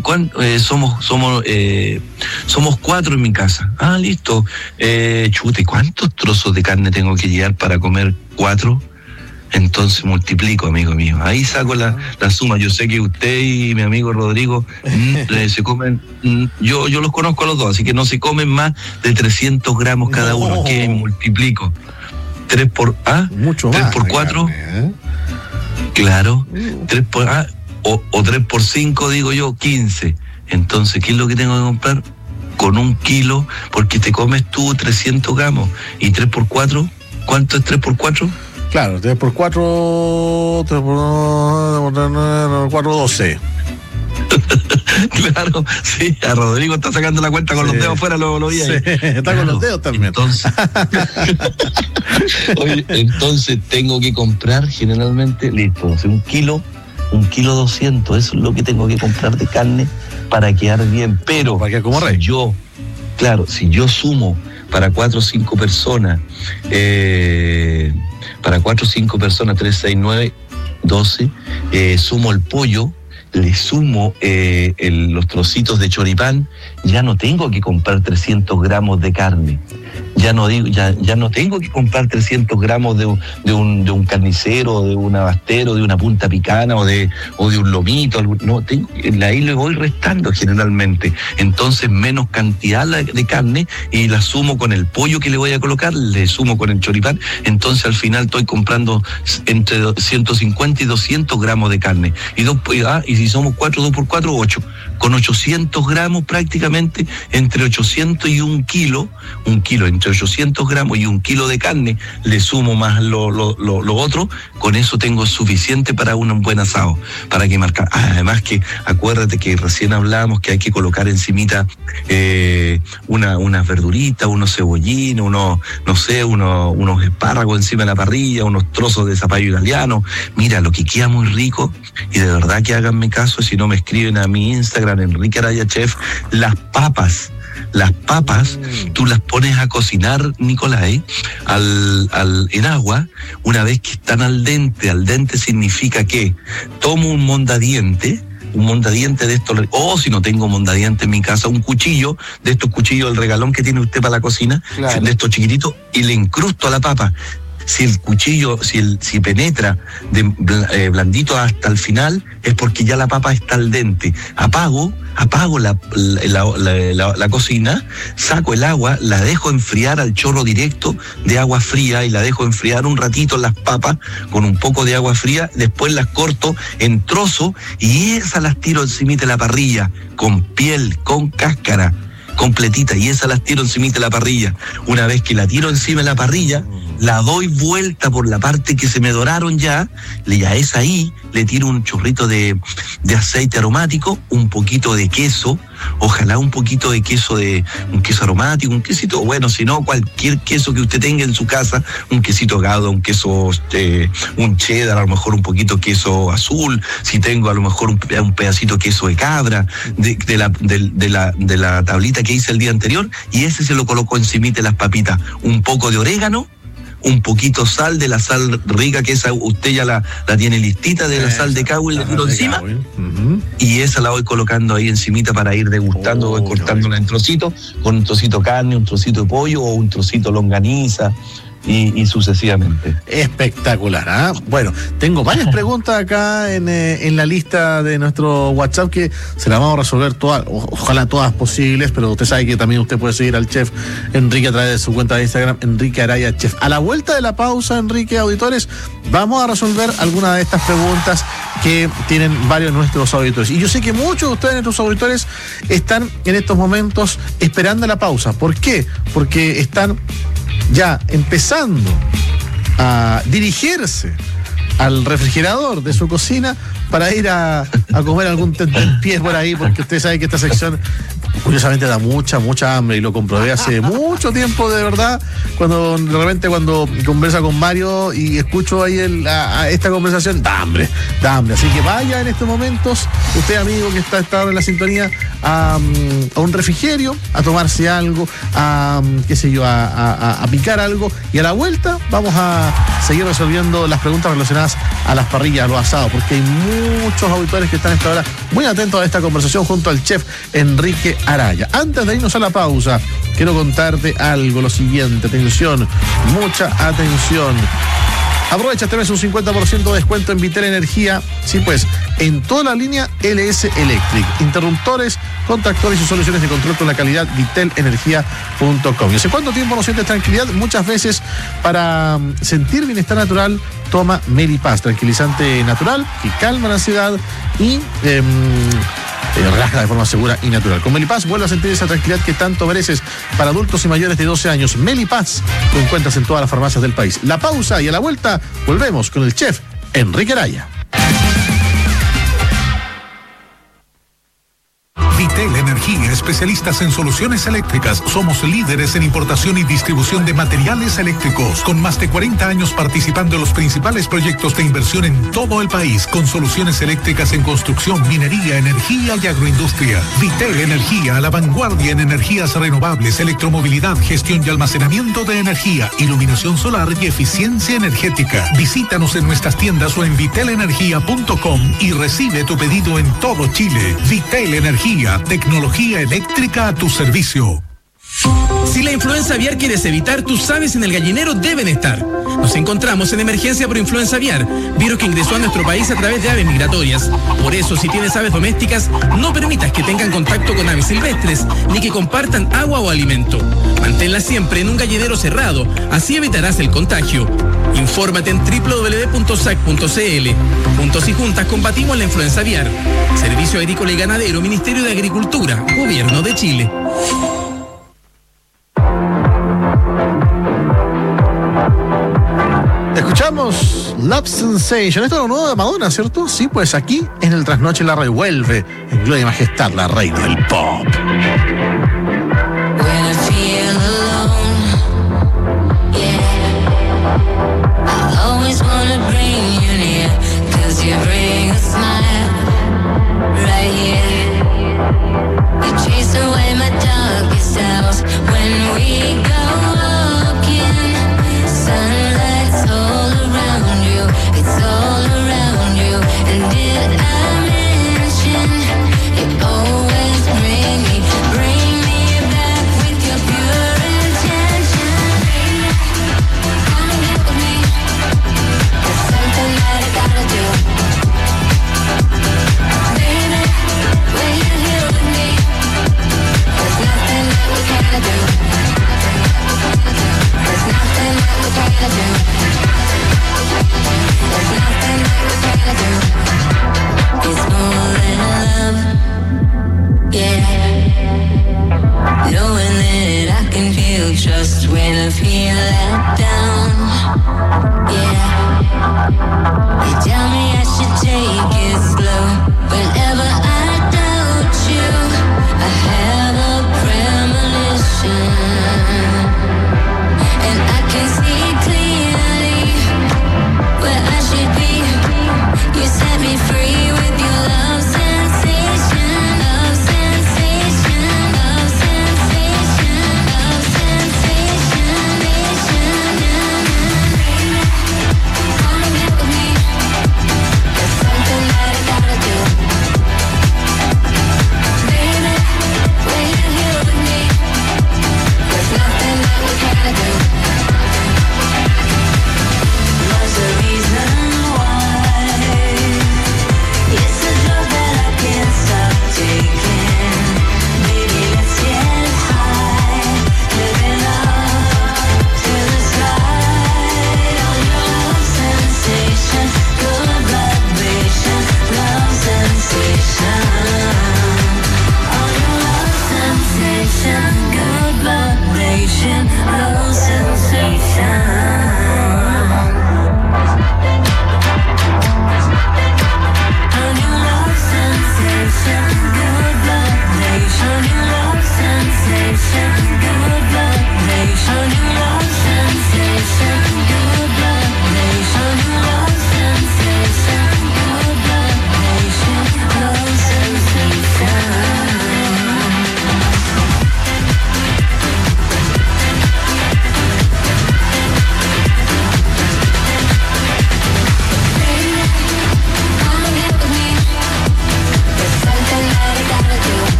Somos 4 en mi casa. Listo. Chute, ¿cuántos trozos de carne tengo que llevar para comer 4? Entonces multiplico, amigo mío. Ahí saco la suma. Yo sé que usted y mi amigo Rodrigo se comen, yo los conozco a los dos, así que no se comen más de 300 gramos cada uno. ¿Qué multiplico? 3 por 4, claro, 3 por o 3 por 5, digo yo, 15. Entonces, ¿qué es lo que tengo que comprar? Con 1 kilo, porque te comes tú 300 gramos. Y 3 por 4, ¿cuánto es 3 por 4? Claro, 3 por 4, 3 por 4, 12. Claro, sí, a Rodrigo está sacando la cuenta con los dedos afuera, lo vi ahí. Sí, está con los dedos también. Entonces tengo que comprar generalmente, listo, 1 kilo 200, eso es lo que tengo que comprar de carne para quedar bien. Pero para que como rey. Si yo sumo para 4 o 5 personas, 3, 6, 9, 12, sumo el pollo, le sumo los trocitos de choripán, ya no tengo que comprar 300 gramos de carne. Ya no tengo que comprar 300 gramos de un carnicero, de un abastero, de una punta picana o de un lomito. Ahí le voy restando generalmente. Entonces menos cantidad de carne y la sumo con el pollo que le voy a colocar, le sumo con el choripán. Entonces al final estoy comprando entre 150 y 200 gramos de carne. Y si somos 4, 2 por 4, 8. Con 800 gramos prácticamente, entre 800 y 1 kilo, entre 800 gramos y 1 kilo de carne, le sumo más lo otro, con eso tengo suficiente para un buen asado, para que marcar. Además que, acuérdate que recién hablábamos que hay que colocar encimita unas verduritas, unos cebollines, unos espárragos encima de la parrilla, unos trozos de zapallo italiano. Mira, lo que queda muy rico, y de verdad que háganme caso, si no me escriben a mi Instagram, Enrique Araya Chef, las papas, tú las pones a cocinar, Nicolai, en agua. Una vez que están al dente significa que tomo un mondadiente de estos, o si no tengo mondadiente en mi casa, un cuchillo, de estos cuchillos, el regalón que tiene usted para la cocina, claro, de estos chiquititos, y le incrusto a la papa. Si el cuchillo, si penetra blandito hasta el final, es porque ya la papa está al dente. Apago la cocina, saco el agua, la dejo enfriar al chorro directo de agua fría y la dejo enfriar un ratito las papas con un poco de agua fría, después las corto en trozos y esas las tiro encima de la parrilla, con piel, con cáscara, completita, y esas las tiro encima de la parrilla. Una vez que la tiro encima de la parrilla, la doy vuelta por la parte que se me doraron ya es ahí, le tiro un chorrito de aceite aromático, un poquito de queso, ojalá un poquito de un queso aromático, un quesito, bueno, si no, cualquier queso que usted tenga en su casa, un quesito Gouda, un queso, un cheddar, a lo mejor un poquito queso azul, si tengo a lo mejor un pedacito de queso de cabra, de la tablita que hice el día anterior, y ese se lo coloco encimita de las papitas, un poco de orégano, un poquito sal, de la sal rica, que esa usted ya la tiene listita, de la sal de Cowell, le tiro encima, y esa la voy colocando ahí encimita para ir degustando, voy cortándola en trocitos, con un trocito de carne, un trocito de pollo o un trocito de longaniza, y sucesivamente. Espectacular, ¿ah? Bueno, tengo varias preguntas acá en la lista de nuestro WhatsApp que se las vamos a resolver todas, ojalá todas posibles, pero usted sabe que también usted puede seguir al chef Enrique a través de su cuenta de Instagram, Enrique Araya Chef. A la vuelta de la pausa, Enrique, auditores, vamos a resolver algunas de estas preguntas que tienen varios de nuestros auditores. Y yo sé que muchos de ustedes, nuestros auditores, están en estos momentos esperando la pausa. ¿Por qué? Porque están ya empezando a dirigirse al refrigerador de su cocina para ir a comer algún tentempié por ahí, porque usted sabe que esta sección curiosamente da mucha hambre, y lo comprobé hace mucho tiempo, de verdad, cuando de repente cuando conversa con Mario y escucho ahí esta conversación, da hambre, así que vaya en estos momentos, usted amigo que está en la sintonía, a un refrigerio, a tomarse algo, a picar algo, y a la vuelta vamos a seguir resolviendo las preguntas relacionadas a las parrillas, a los asados, porque hay muchos auditores que están a esta hora muy atentos a esta conversación junto al chef Enrique Araya. Antes de irnos a la pausa, quiero contarte algo, lo siguiente, atención, mucha atención. Aprovecha este mes un 50% de descuento en Vitel Energía, sí pues, en toda la línea LS Electric, interruptores, contactores y soluciones de control con la calidad vitelenergia.com. ¿Y hace cuánto tiempo no sientes tranquilidad? Muchas veces para sentir bienestar natural, toma Melipaz, tranquilizante natural que calma la ansiedad y relaja de forma segura y natural. Con Melipaz vuelve a sentir esa tranquilidad que tanto mereces. Para adultos y mayores de 12 años, Melipaz lo encuentras en todas las farmacias del país. La pausa, y a la vuelta volvemos con el chef Enrique Araya. Vitel Energía, especialistas en soluciones eléctricas. Somos líderes en importación y distribución de materiales eléctricos, con más de 40 años participando en los principales proyectos de inversión en todo el país, con soluciones eléctricas en construcción, minería, energía y agroindustria. Vitel Energía, a la vanguardia en energías renovables, electromovilidad, gestión y almacenamiento de energía, iluminación solar y eficiencia energética. Visítanos en nuestras tiendas o en vitelenergia.com y recibe tu pedido en todo Chile. Vitel Energía, tecnología eléctrica a tu servicio. Si la influenza aviar quieres evitar, tus aves en el gallinero deben estar. Nos encontramos en emergencia por influenza aviar, virus que ingresó a nuestro país a través de aves migratorias. Por eso, si tienes aves domésticas, no permitas que tengan contacto con aves silvestres, ni que compartan agua o alimento. Manténlas siempre en un gallinero cerrado, así evitarás el contagio. Infórmate en www.sac.cl. Juntos y juntas combatimos la influenza aviar. Servicio Agrícola y Ganadero, Ministerio de Agricultura, Gobierno de Chile. Escuchamos Love Sensation. Esto es lo nuevo de Madonna, ¿cierto? Sí, pues aquí en el Trasnoche la revuelve en gloria y majestad, la reina del pop. Just when I feel let down.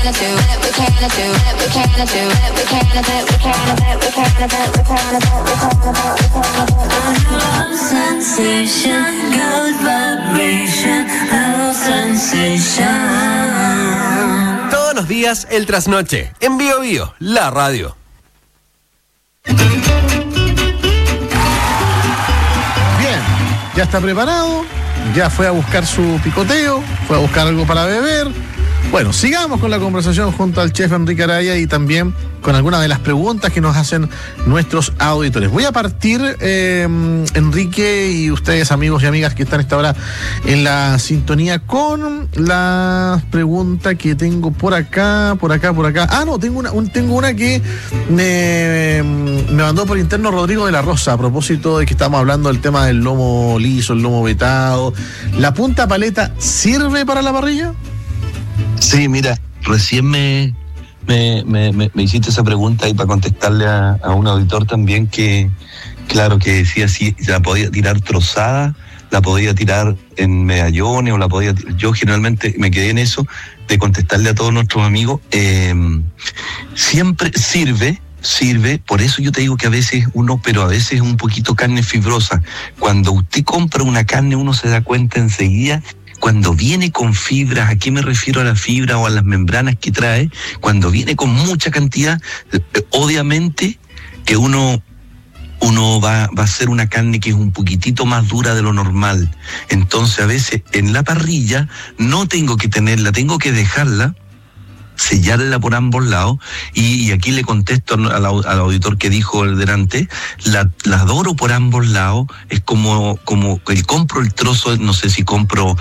Todos los días el trasnoche en Bio Bio, la radio. Bien, ya está preparado, ya fue a buscar su picoteo, fue a buscar algo para beber. Bueno, sigamos con la conversación junto al chef Enrique Araya y también con algunas de las preguntas que nos hacen nuestros auditores. Voy a partir, Enrique y ustedes, amigos y amigas que están a esta hora en la sintonía, con la pregunta que tengo por acá. Ah, no, tengo una que me mandó por interno Rodrigo de la Rosa, a propósito de que estamos hablando del tema del lomo liso, el lomo vetado. ¿La punta paleta sirve para la parrilla? Sí, mira, recién me hiciste esa pregunta y para contestarle a un auditor también que, claro, que decía si la podía tirar trozada, la podía tirar en medallones o la podía... Yo generalmente me quedé en eso de contestarle a todos nuestros amigos. Siempre sirve, por eso yo te digo que a veces pero a veces es un poquito carne fibrosa. Cuando usted compra una carne uno se da cuenta enseguida cuando viene con fibras. ¿A qué me refiero? A la fibra o a las membranas que trae. Cuando viene con mucha cantidad, obviamente que uno va a hacer una carne que es un poquitito más dura de lo normal. Entonces a veces en la parrilla no tengo que tenerla, tengo que dejarla, sellarla por ambos lados, y aquí le contesto al auditor que dijo el delante, la doro por ambos lados. Es como que compro el trozo, no sé si compro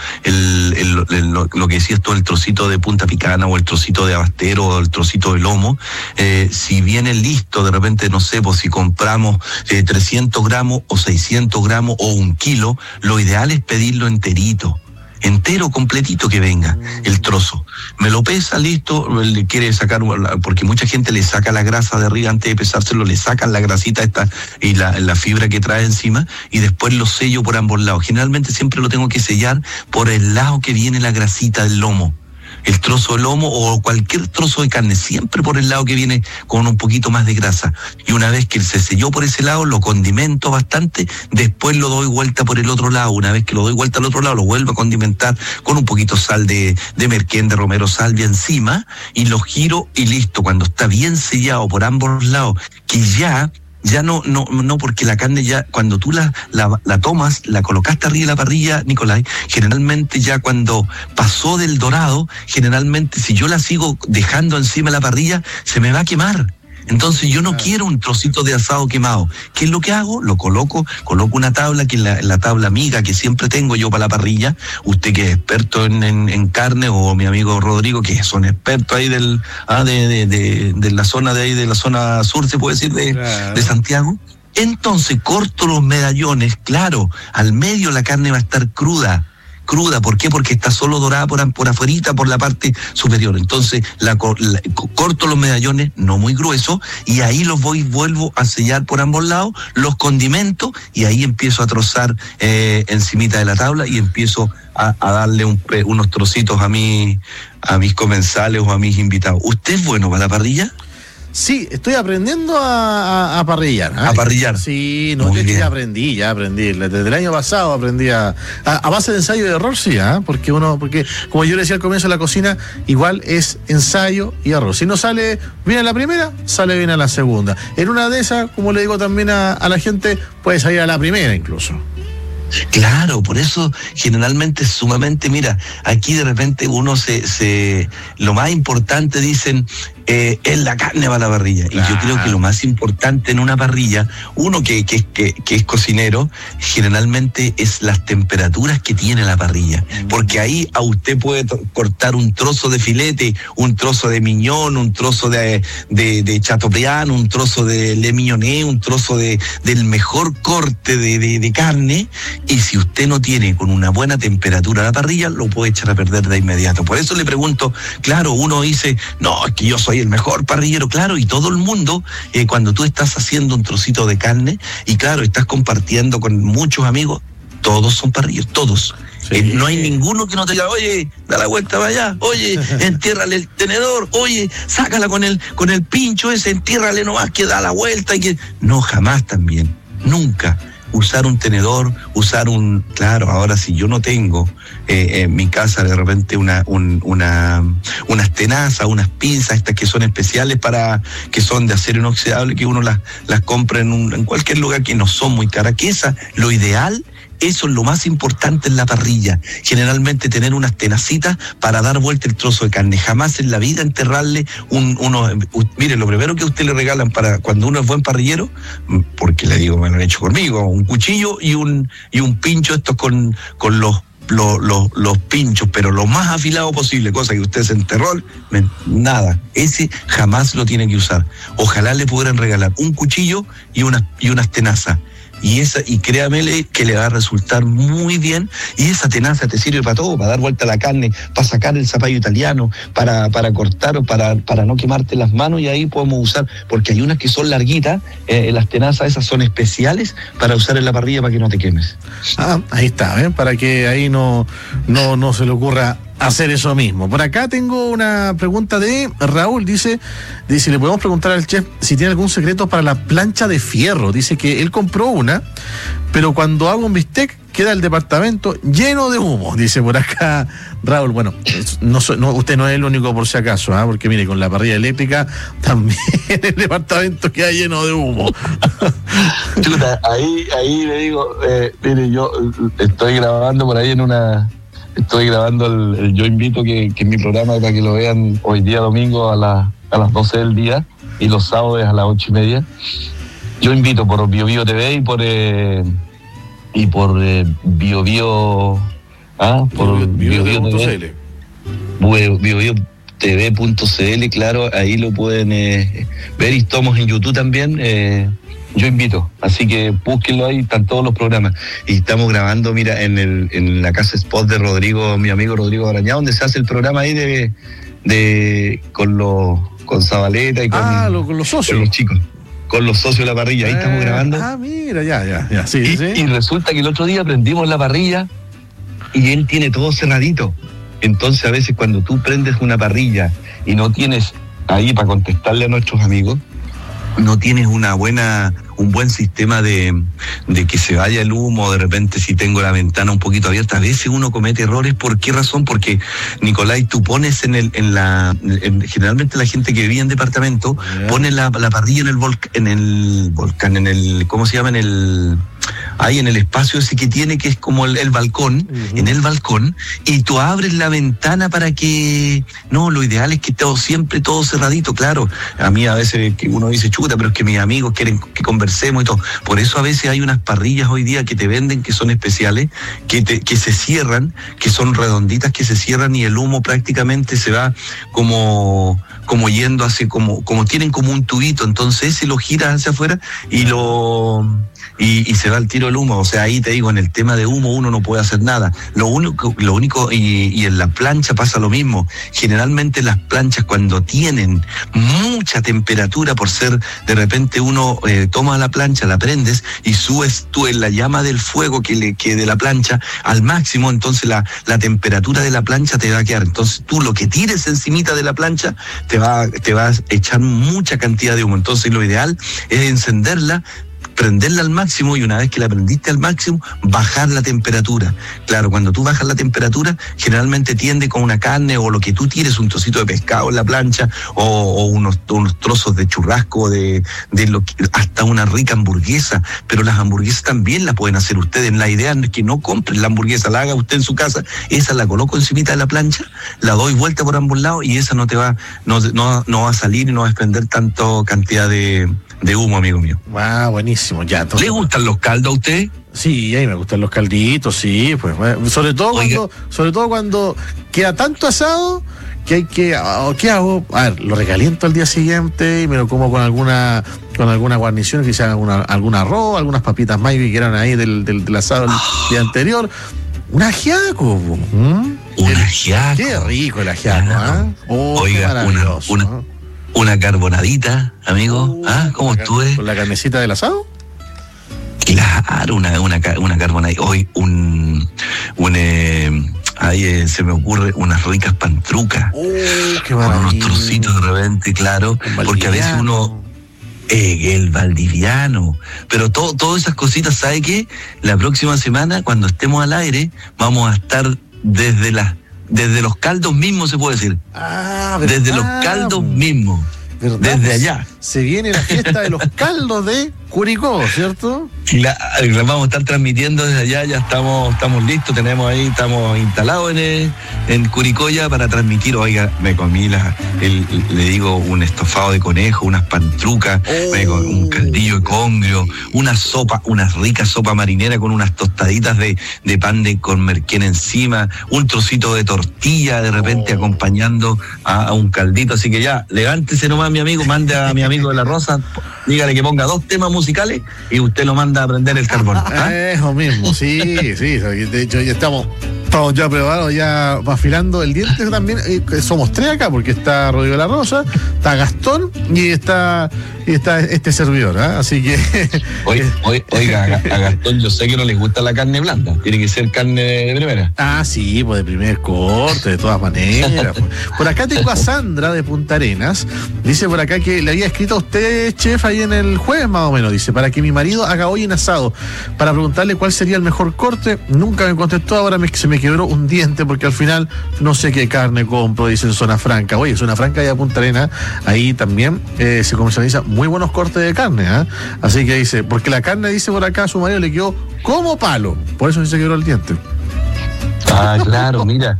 lo que decías tú, el trocito de punta picana o el trocito de abastero o el trocito de lomo, si viene listo, de repente, no sé, pues si compramos 300 gramos o 600 gramos o 1 kilo, lo ideal es pedirlo entero, completito, que venga el trozo. Me lo pesa, listo, le quiere sacar, porque mucha gente le saca la grasa de arriba antes de pesárselo, le sacan la grasita esta y la fibra que trae encima, y después lo sello por ambos lados. Generalmente siempre lo tengo que sellar por el lado que viene la grasita del lomo. El trozo de lomo o cualquier trozo de carne, siempre por el lado que viene con un poquito más de grasa. Y una vez que se selló por ese lado, lo condimento bastante, después lo doy vuelta por el otro lado. Una vez que lo doy vuelta al otro lado, lo vuelvo a condimentar con un poquito sal de merquén, de romero salvia encima, y lo giro y listo. Cuando está bien sellado por ambos lados, que ya no, porque la carne ya, cuando tú la tomas, la colocaste arriba de la parrilla, Nicolai, generalmente ya cuando pasó del dorado, generalmente si yo la sigo dejando encima de la parrilla, se me va a quemar. Entonces yo no quiero un trocito de asado quemado. ¿Qué es lo que hago? Lo coloco una tabla, que es la tabla amiga que siempre tengo yo para la parrilla. Usted que es experto en carne, o mi amigo Rodrigo, que son expertos ahí de la zona de ahí, de la zona sur, se puede decir, de Santiago. Entonces corto los medallones, claro, al medio la carne va a estar cruda. ¿Por qué? Porque está solo dorada por afuerita, por la parte superior. Entonces corto los medallones, no muy gruesos, y ahí vuelvo a sellar por ambos lados, los condimento, y ahí empiezo a trozar encimita de la tabla, y empiezo a darle unos trocitos a mis comensales o a mis invitados. ¿Usted es bueno para la parrilla? Sí, estoy aprendiendo a parrillar. ¿A parrillar? Sí, no, ya aprendí. Desde el año pasado aprendí a base de ensayo y error, sí, porque como yo le decía al comienzo de la cocina, igual es ensayo y error. Si no sale bien a la primera, sale bien a la segunda. En una de esas, como le digo también a la gente, puede salir a la primera incluso. Claro, por eso generalmente sumamente, mira, aquí de repente uno lo más importante dicen es la carne para la parrilla. Claro. Y yo creo que lo más importante en una parrilla, uno que es cocinero, generalmente es las temperaturas que tiene la parrilla. Porque ahí a usted puede cortar un trozo de filete, un trozo de miñón, un trozo de chateaubriand, un trozo de le mignonné, un trozo del mejor corte de carne, y si usted no tiene con una buena temperatura la parrilla, lo puede echar a perder de inmediato. Por eso le pregunto, claro, uno dice, no, es que yo soy el mejor parrillero, claro, y todo el mundo, cuando tú estás haciendo un trocito de carne, y claro, estás compartiendo con muchos amigos, todos son parrilleros, todos. No hay ninguno que no te diga, oye, da la vuelta para allá, oye, entiérrale el tenedor, oye, sácala con el pincho ese, entiérrale nomás que da la vuelta y que... No, jamás también, nunca. Usar un tenedor, claro, ahora si yo no tengo en mi casa de repente unas tenazas, unas pinzas estas que son especiales que son de acero inoxidable, que uno las compra en cualquier lugar, que no son muy caras, que lo ideal. Eso es lo más importante en la parrilla. Generalmente tener unas tenacitas para dar vuelta el trozo de carne. Jamás en la vida enterrarle mire, lo primero que a usted le regalan para cuando uno es buen parrillero, porque le digo, me lo han hecho conmigo, un cuchillo y un pincho, estos con los pinchos, pero lo más afilado posible, cosa que usted se enterró, nada. Ese jamás lo tiene que usar. Ojalá le pudieran regalar un cuchillo y unas tenazas. Y créamele que le va a resultar muy bien, y esa tenaza te sirve para todo, para dar vuelta a la carne, para sacar el zapallo italiano, para cortar o para no quemarte las manos, y ahí podemos usar, porque hay unas que son larguitas, las tenazas esas son especiales para usar en la parrilla para que no te quemes. Ahí está, para que ahí no se le ocurra hacer eso mismo. Por acá tengo una pregunta de Raúl, dice, le podemos preguntar al chef si tiene algún secreto para la plancha de fierro. Dice que él compró una, pero cuando hago un bistec queda el departamento lleno de humo, dice por acá Raúl. Bueno, usted no es el único, por si acaso, porque mire, con la parrilla eléctrica también el departamento queda lleno de humo. Chuta, ahí le digo, mire, yo estoy grabando por ahí estoy grabando el Yo Invito, que es mi programa, para que lo vean hoy día domingo a las 12 del día, y los sábados a las 8:30. Yo Invito por BioBio TV y por BioBio, por BioBio.cl. BioBio.tv.cl, claro, ahí lo pueden ver, y estamos en YouTube también. Yo Invito, así que búsquenlo, ahí están todos los programas. Y estamos grabando, mira, en la casa spot de Rodrigo, mi amigo Rodrigo Arañá, donde se hace el programa ahí con Zabaleta y con los socios. Con los chicos, con los socios de la parrilla, ahí estamos grabando. Mira, ya, sí. Y resulta que el otro día prendimos la parrilla y él tiene todo cerradito. Entonces a veces cuando tú prendes una parrilla y no tienes ahí para contestarle a nuestros amigos, no tienes un buen sistema de que se vaya el humo, de repente si tengo la ventana un poquito abierta, a veces uno comete errores. ¿Por qué razón? Porque, Nicolás, tú pones generalmente la gente que vive en departamento, pone la parrilla en el volcán, ¿cómo se llama? Ahí en el espacio ese que tiene, que es como el balcón, en el balcón, y tú abres la ventana para que... No, lo ideal es que siempre todo cerradito, claro. A mí a veces que uno dice, chuta, pero es que mis amigos quieren que conversemos y todo. Por eso a veces hay unas parrillas hoy día que te venden, que son especiales, que se cierran, que son redonditas, que se cierran, y el humo prácticamente se va como yendo hacia, como tienen como un tubito, entonces ese lo giras hacia afuera y se va al tiro el humo. O sea, ahí te digo, en el tema de humo uno no puede hacer nada. Lo único y en la plancha pasa lo mismo. Generalmente las planchas, cuando tienen mucha temperatura, por ser, de repente uno toma la plancha, la prendes y subes tú en la llama del fuego que de la plancha al máximo, entonces la temperatura de la plancha te va a quedar. Entonces tú lo que tires encimita de la plancha te va a echar mucha cantidad de humo. Entonces lo ideal es encenderla, prenderla al máximo, y una vez que la prendiste al máximo, bajar la temperatura. Claro, cuando tú bajas la temperatura, generalmente tiende con una carne o lo que tú tires, un trocito de pescado en la plancha, o unos trozos de churrasco, hasta una rica hamburguesa. Pero las hamburguesas también las pueden hacer ustedes. La idea es que no compren la hamburguesa, la haga usted en su casa, esa la coloco encimita de la plancha, la doy vuelta por ambos lados, y esa no va a salir y no va a desprender tanto cantidad de humo, amigo mío. Buenísimo, ya. Entonces... ¿Le gustan los caldos a usted? Sí, a mí me gustan los calditos, sí, pues, sobre todo cuando queda tanto asado que hay que... ¿Qué hago? A ver, lo recaliento al día siguiente y me lo como con alguna guarnición, que sea algún arroz, algunas papitas mayo que eran ahí del asado el día anterior. Un ajiaco. Un ajiaco. Qué rico el ajiaco, Oiga, una carbonadita, amigo. ¿Cómo estuve? ¿Con la carnecita del asado? Claro, una carbonara. Hoy ahí se me ocurre unas ricas pantrucas. Qué con unos trocitos de repente, claro, porque a veces uno... el valdiviano, pero todas esas cositas, ¿sabe qué? La próxima semana, cuando estemos al aire, vamos a estar desde los caldos mismos, se puede decir. Desde los caldos mismos. ¿Verdad? Desde allá. Se viene la fiesta de los caldos de Curicó, ¿cierto? Claro, vamos a estar transmitiendo desde allá, ya estamos listos, estamos instalados en Curicó ya para transmitir. Oiga, me comí le digo, un estofado de conejo, unas pantrucas, un caldillo de congrio, una rica sopa marinera con unas tostaditas de pan con merquén encima, un trocito de tortilla de repente acompañando a un caldito. Así que ya, levántese nomás, mi amigo, mande a mi amigo de la Rosa, dígale que ponga 2 temas musicales y usted lo manda a prender el carbón. Eso mismo, sí. De hecho, ya estamos ya preparados, ya afilando el diente también. Somos 3 acá, porque está Rodrigo de la Rosa, está Gastón y está este servidor, ¿eh? Así que... Oiga, a Gastón yo sé que no le gusta la carne blanda, tiene que ser carne de primera. Sí, pues de primer corte, de todas maneras. Por acá tengo a Sandra de Punta Arenas, dice por acá que le había escrito a usted, chef, ahí en el jueves más o menos, dice, para que mi marido haga hoy un asado, para preguntarle cuál sería el mejor corte. Nunca me contestó, ahora se me quebró un diente porque al final no sé qué carne compro, dice en Zona Franca. Oye, Zona Franca y a Punta Arenas, ahí también se comercializa muy buenos cortes de carne, así que dice, porque la carne, dice por acá, a su marido le quedó como palo, por eso se quebró el diente. Claro, mira.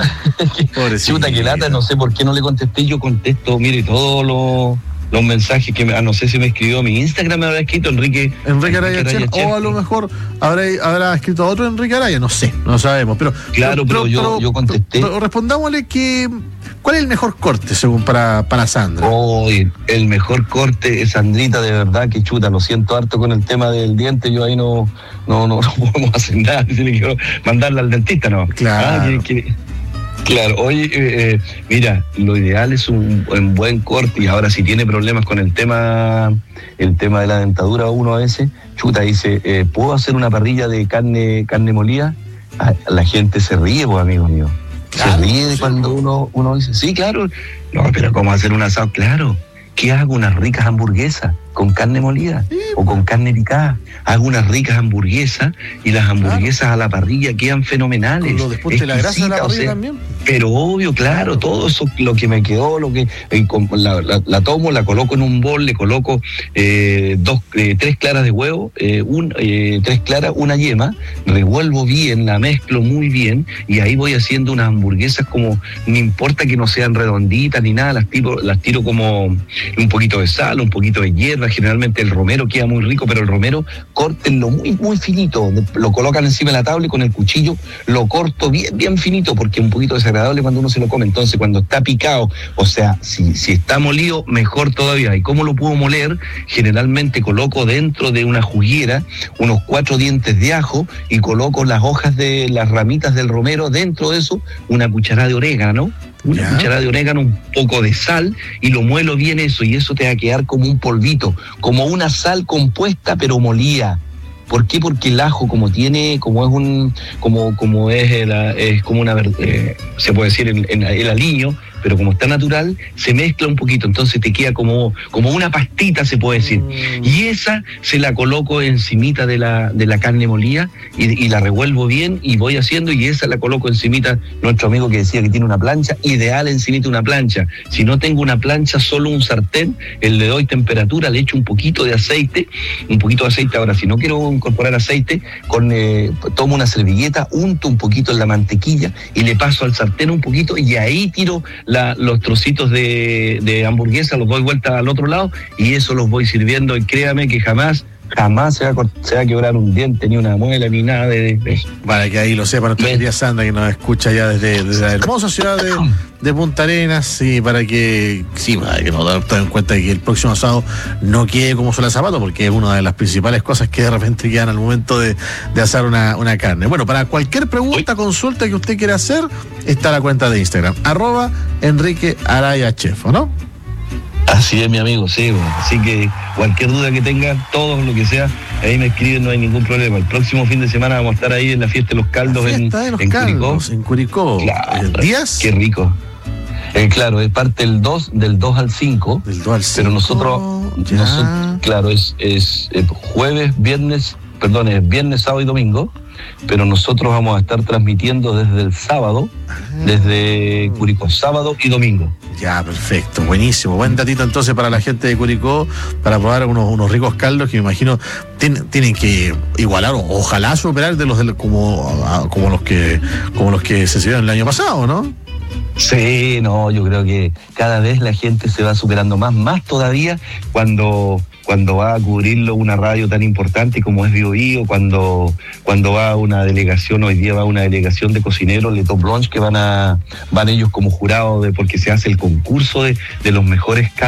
Chuta, que lata, no sé por qué no le contesté. Yo contesto, mire, todos los mensajes que no sé si me escribió a mi Instagram, me habrá escrito Enrique Araya Chef, o a lo mejor habrá escrito a otro Enrique Araya, no sé, no sabemos, pero claro, pero yo contesté. Pero respondámosle ¿cuál es el mejor corte según para Sandra? El mejor corte es Sandrita, de verdad que chuta, lo siento harto con el tema del diente, yo ahí no podemos hacer nada, tiene que mandarla al dentista, ¿no? Claro. Claro, oye, mira, lo ideal es un buen corte, y ahora si tiene problemas con el tema de la dentadura, uno a veces, chuta, dice, ¿puedo hacer una parrilla de carne molida? La gente se ríe, pues, amigo mío. Claro, se ríe cuando uno dice, sí, claro, no, pero ¿cómo hacer un asado? Claro, ¿qué hago? Unas ricas hamburguesas con carne molida o con carne picada. Hago unas ricas hamburguesas y las hamburguesas a la parrilla quedan fenomenales. Después de la grasa de la parrilla también. Pero obvio, claro, todo eso, lo que me quedó, la tomo, la coloco en un bol, le coloco 3 claras de huevo, 3 claras, una yema, revuelvo bien, la mezclo muy bien y ahí voy haciendo unas hamburguesas como, no importa que no sean redonditas ni nada, las tiro como un poquito de sal, un poquito de hierba. Generalmente el romero queda muy rico, pero el romero córtenlo muy, muy finito, lo colocan encima de la tabla y con el cuchillo lo corto bien, bien finito, porque es un poquito desagradable cuando uno se lo come. Entonces, cuando está picado, o sea, si está molido, mejor todavía. ¿Y cómo lo puedo moler? Generalmente coloco dentro de una juguera unos 4 dientes de ajo y coloco las hojas de las ramitas del romero, dentro de eso una cucharada de orégano, cucharada de orégano, un poco de sal, y lo muelo bien eso, y eso te va a quedar como un polvito, como una sal compuesta pero molida. ¿Por qué? Porque el ajo, es como una, se puede decir el aliño, pero como está natural, se mezcla un poquito, entonces te queda como una pastita, se puede decir. Y esa se la coloco encimita de la carne molida y la revuelvo bien y voy haciendo, y esa la coloco encimita, nuestro amigo que decía que tiene una plancha, ideal encimita una plancha. Si no tengo una plancha, solo un sartén, le doy temperatura, le echo un poquito de aceite. Ahora, si no quiero incorporar aceite, tomo una servilleta, unto un poquito en la mantequilla y le paso al sartén un poquito, y ahí tiro los trocitos de hamburguesa, los doy vuelta al otro lado y eso los voy sirviendo, y créame que jamás se va a quebrar un diente, ni una muela, ni nada de eso. Para que ahí lo sepa nuestra querida Sandra, que nos escucha ya desde la hermosa ciudad de Punta Arenas, y para que nos den en cuenta de que el próximo asado no quede como suele zapato, porque es una de las principales cosas que de repente quedan al momento de asar una carne. Bueno, para cualquier pregunta, consulta que usted quiera hacer, está la cuenta de Instagram, @Enrique Araya Chef, ¿o no? Así es, mi amigo, sí. Bueno. Así que cualquier duda que tengan, todo lo que sea, ahí me escriben, no hay ningún problema. El próximo fin de semana vamos a estar ahí en la fiesta de los caldos en Curicó. En Curicó. Claro, ¿Días? Qué rico. Claro, es parte del 2 al 5. Del 2 al 5. Pero nosotros claro, es viernes, sábado y domingo. Pero nosotros vamos a estar transmitiendo desde el sábado, desde Curicó, sábado y domingo. Ya, perfecto, buenísimo. Buen datito entonces para la gente de Curicó, para probar unos ricos caldos que me imagino tienen que igualar, ojalá superar de los como los que se sirvieron el año pasado, ¿no? Sí, no, yo creo que cada vez la gente se va superando más todavía cuando va a cubrirlo una radio tan importante como es Bio Bio, cuando va una delegación, hoy día va una delegación de cocineros de Top Lunch que van ellos como jurados porque se hace el concurso de los mejores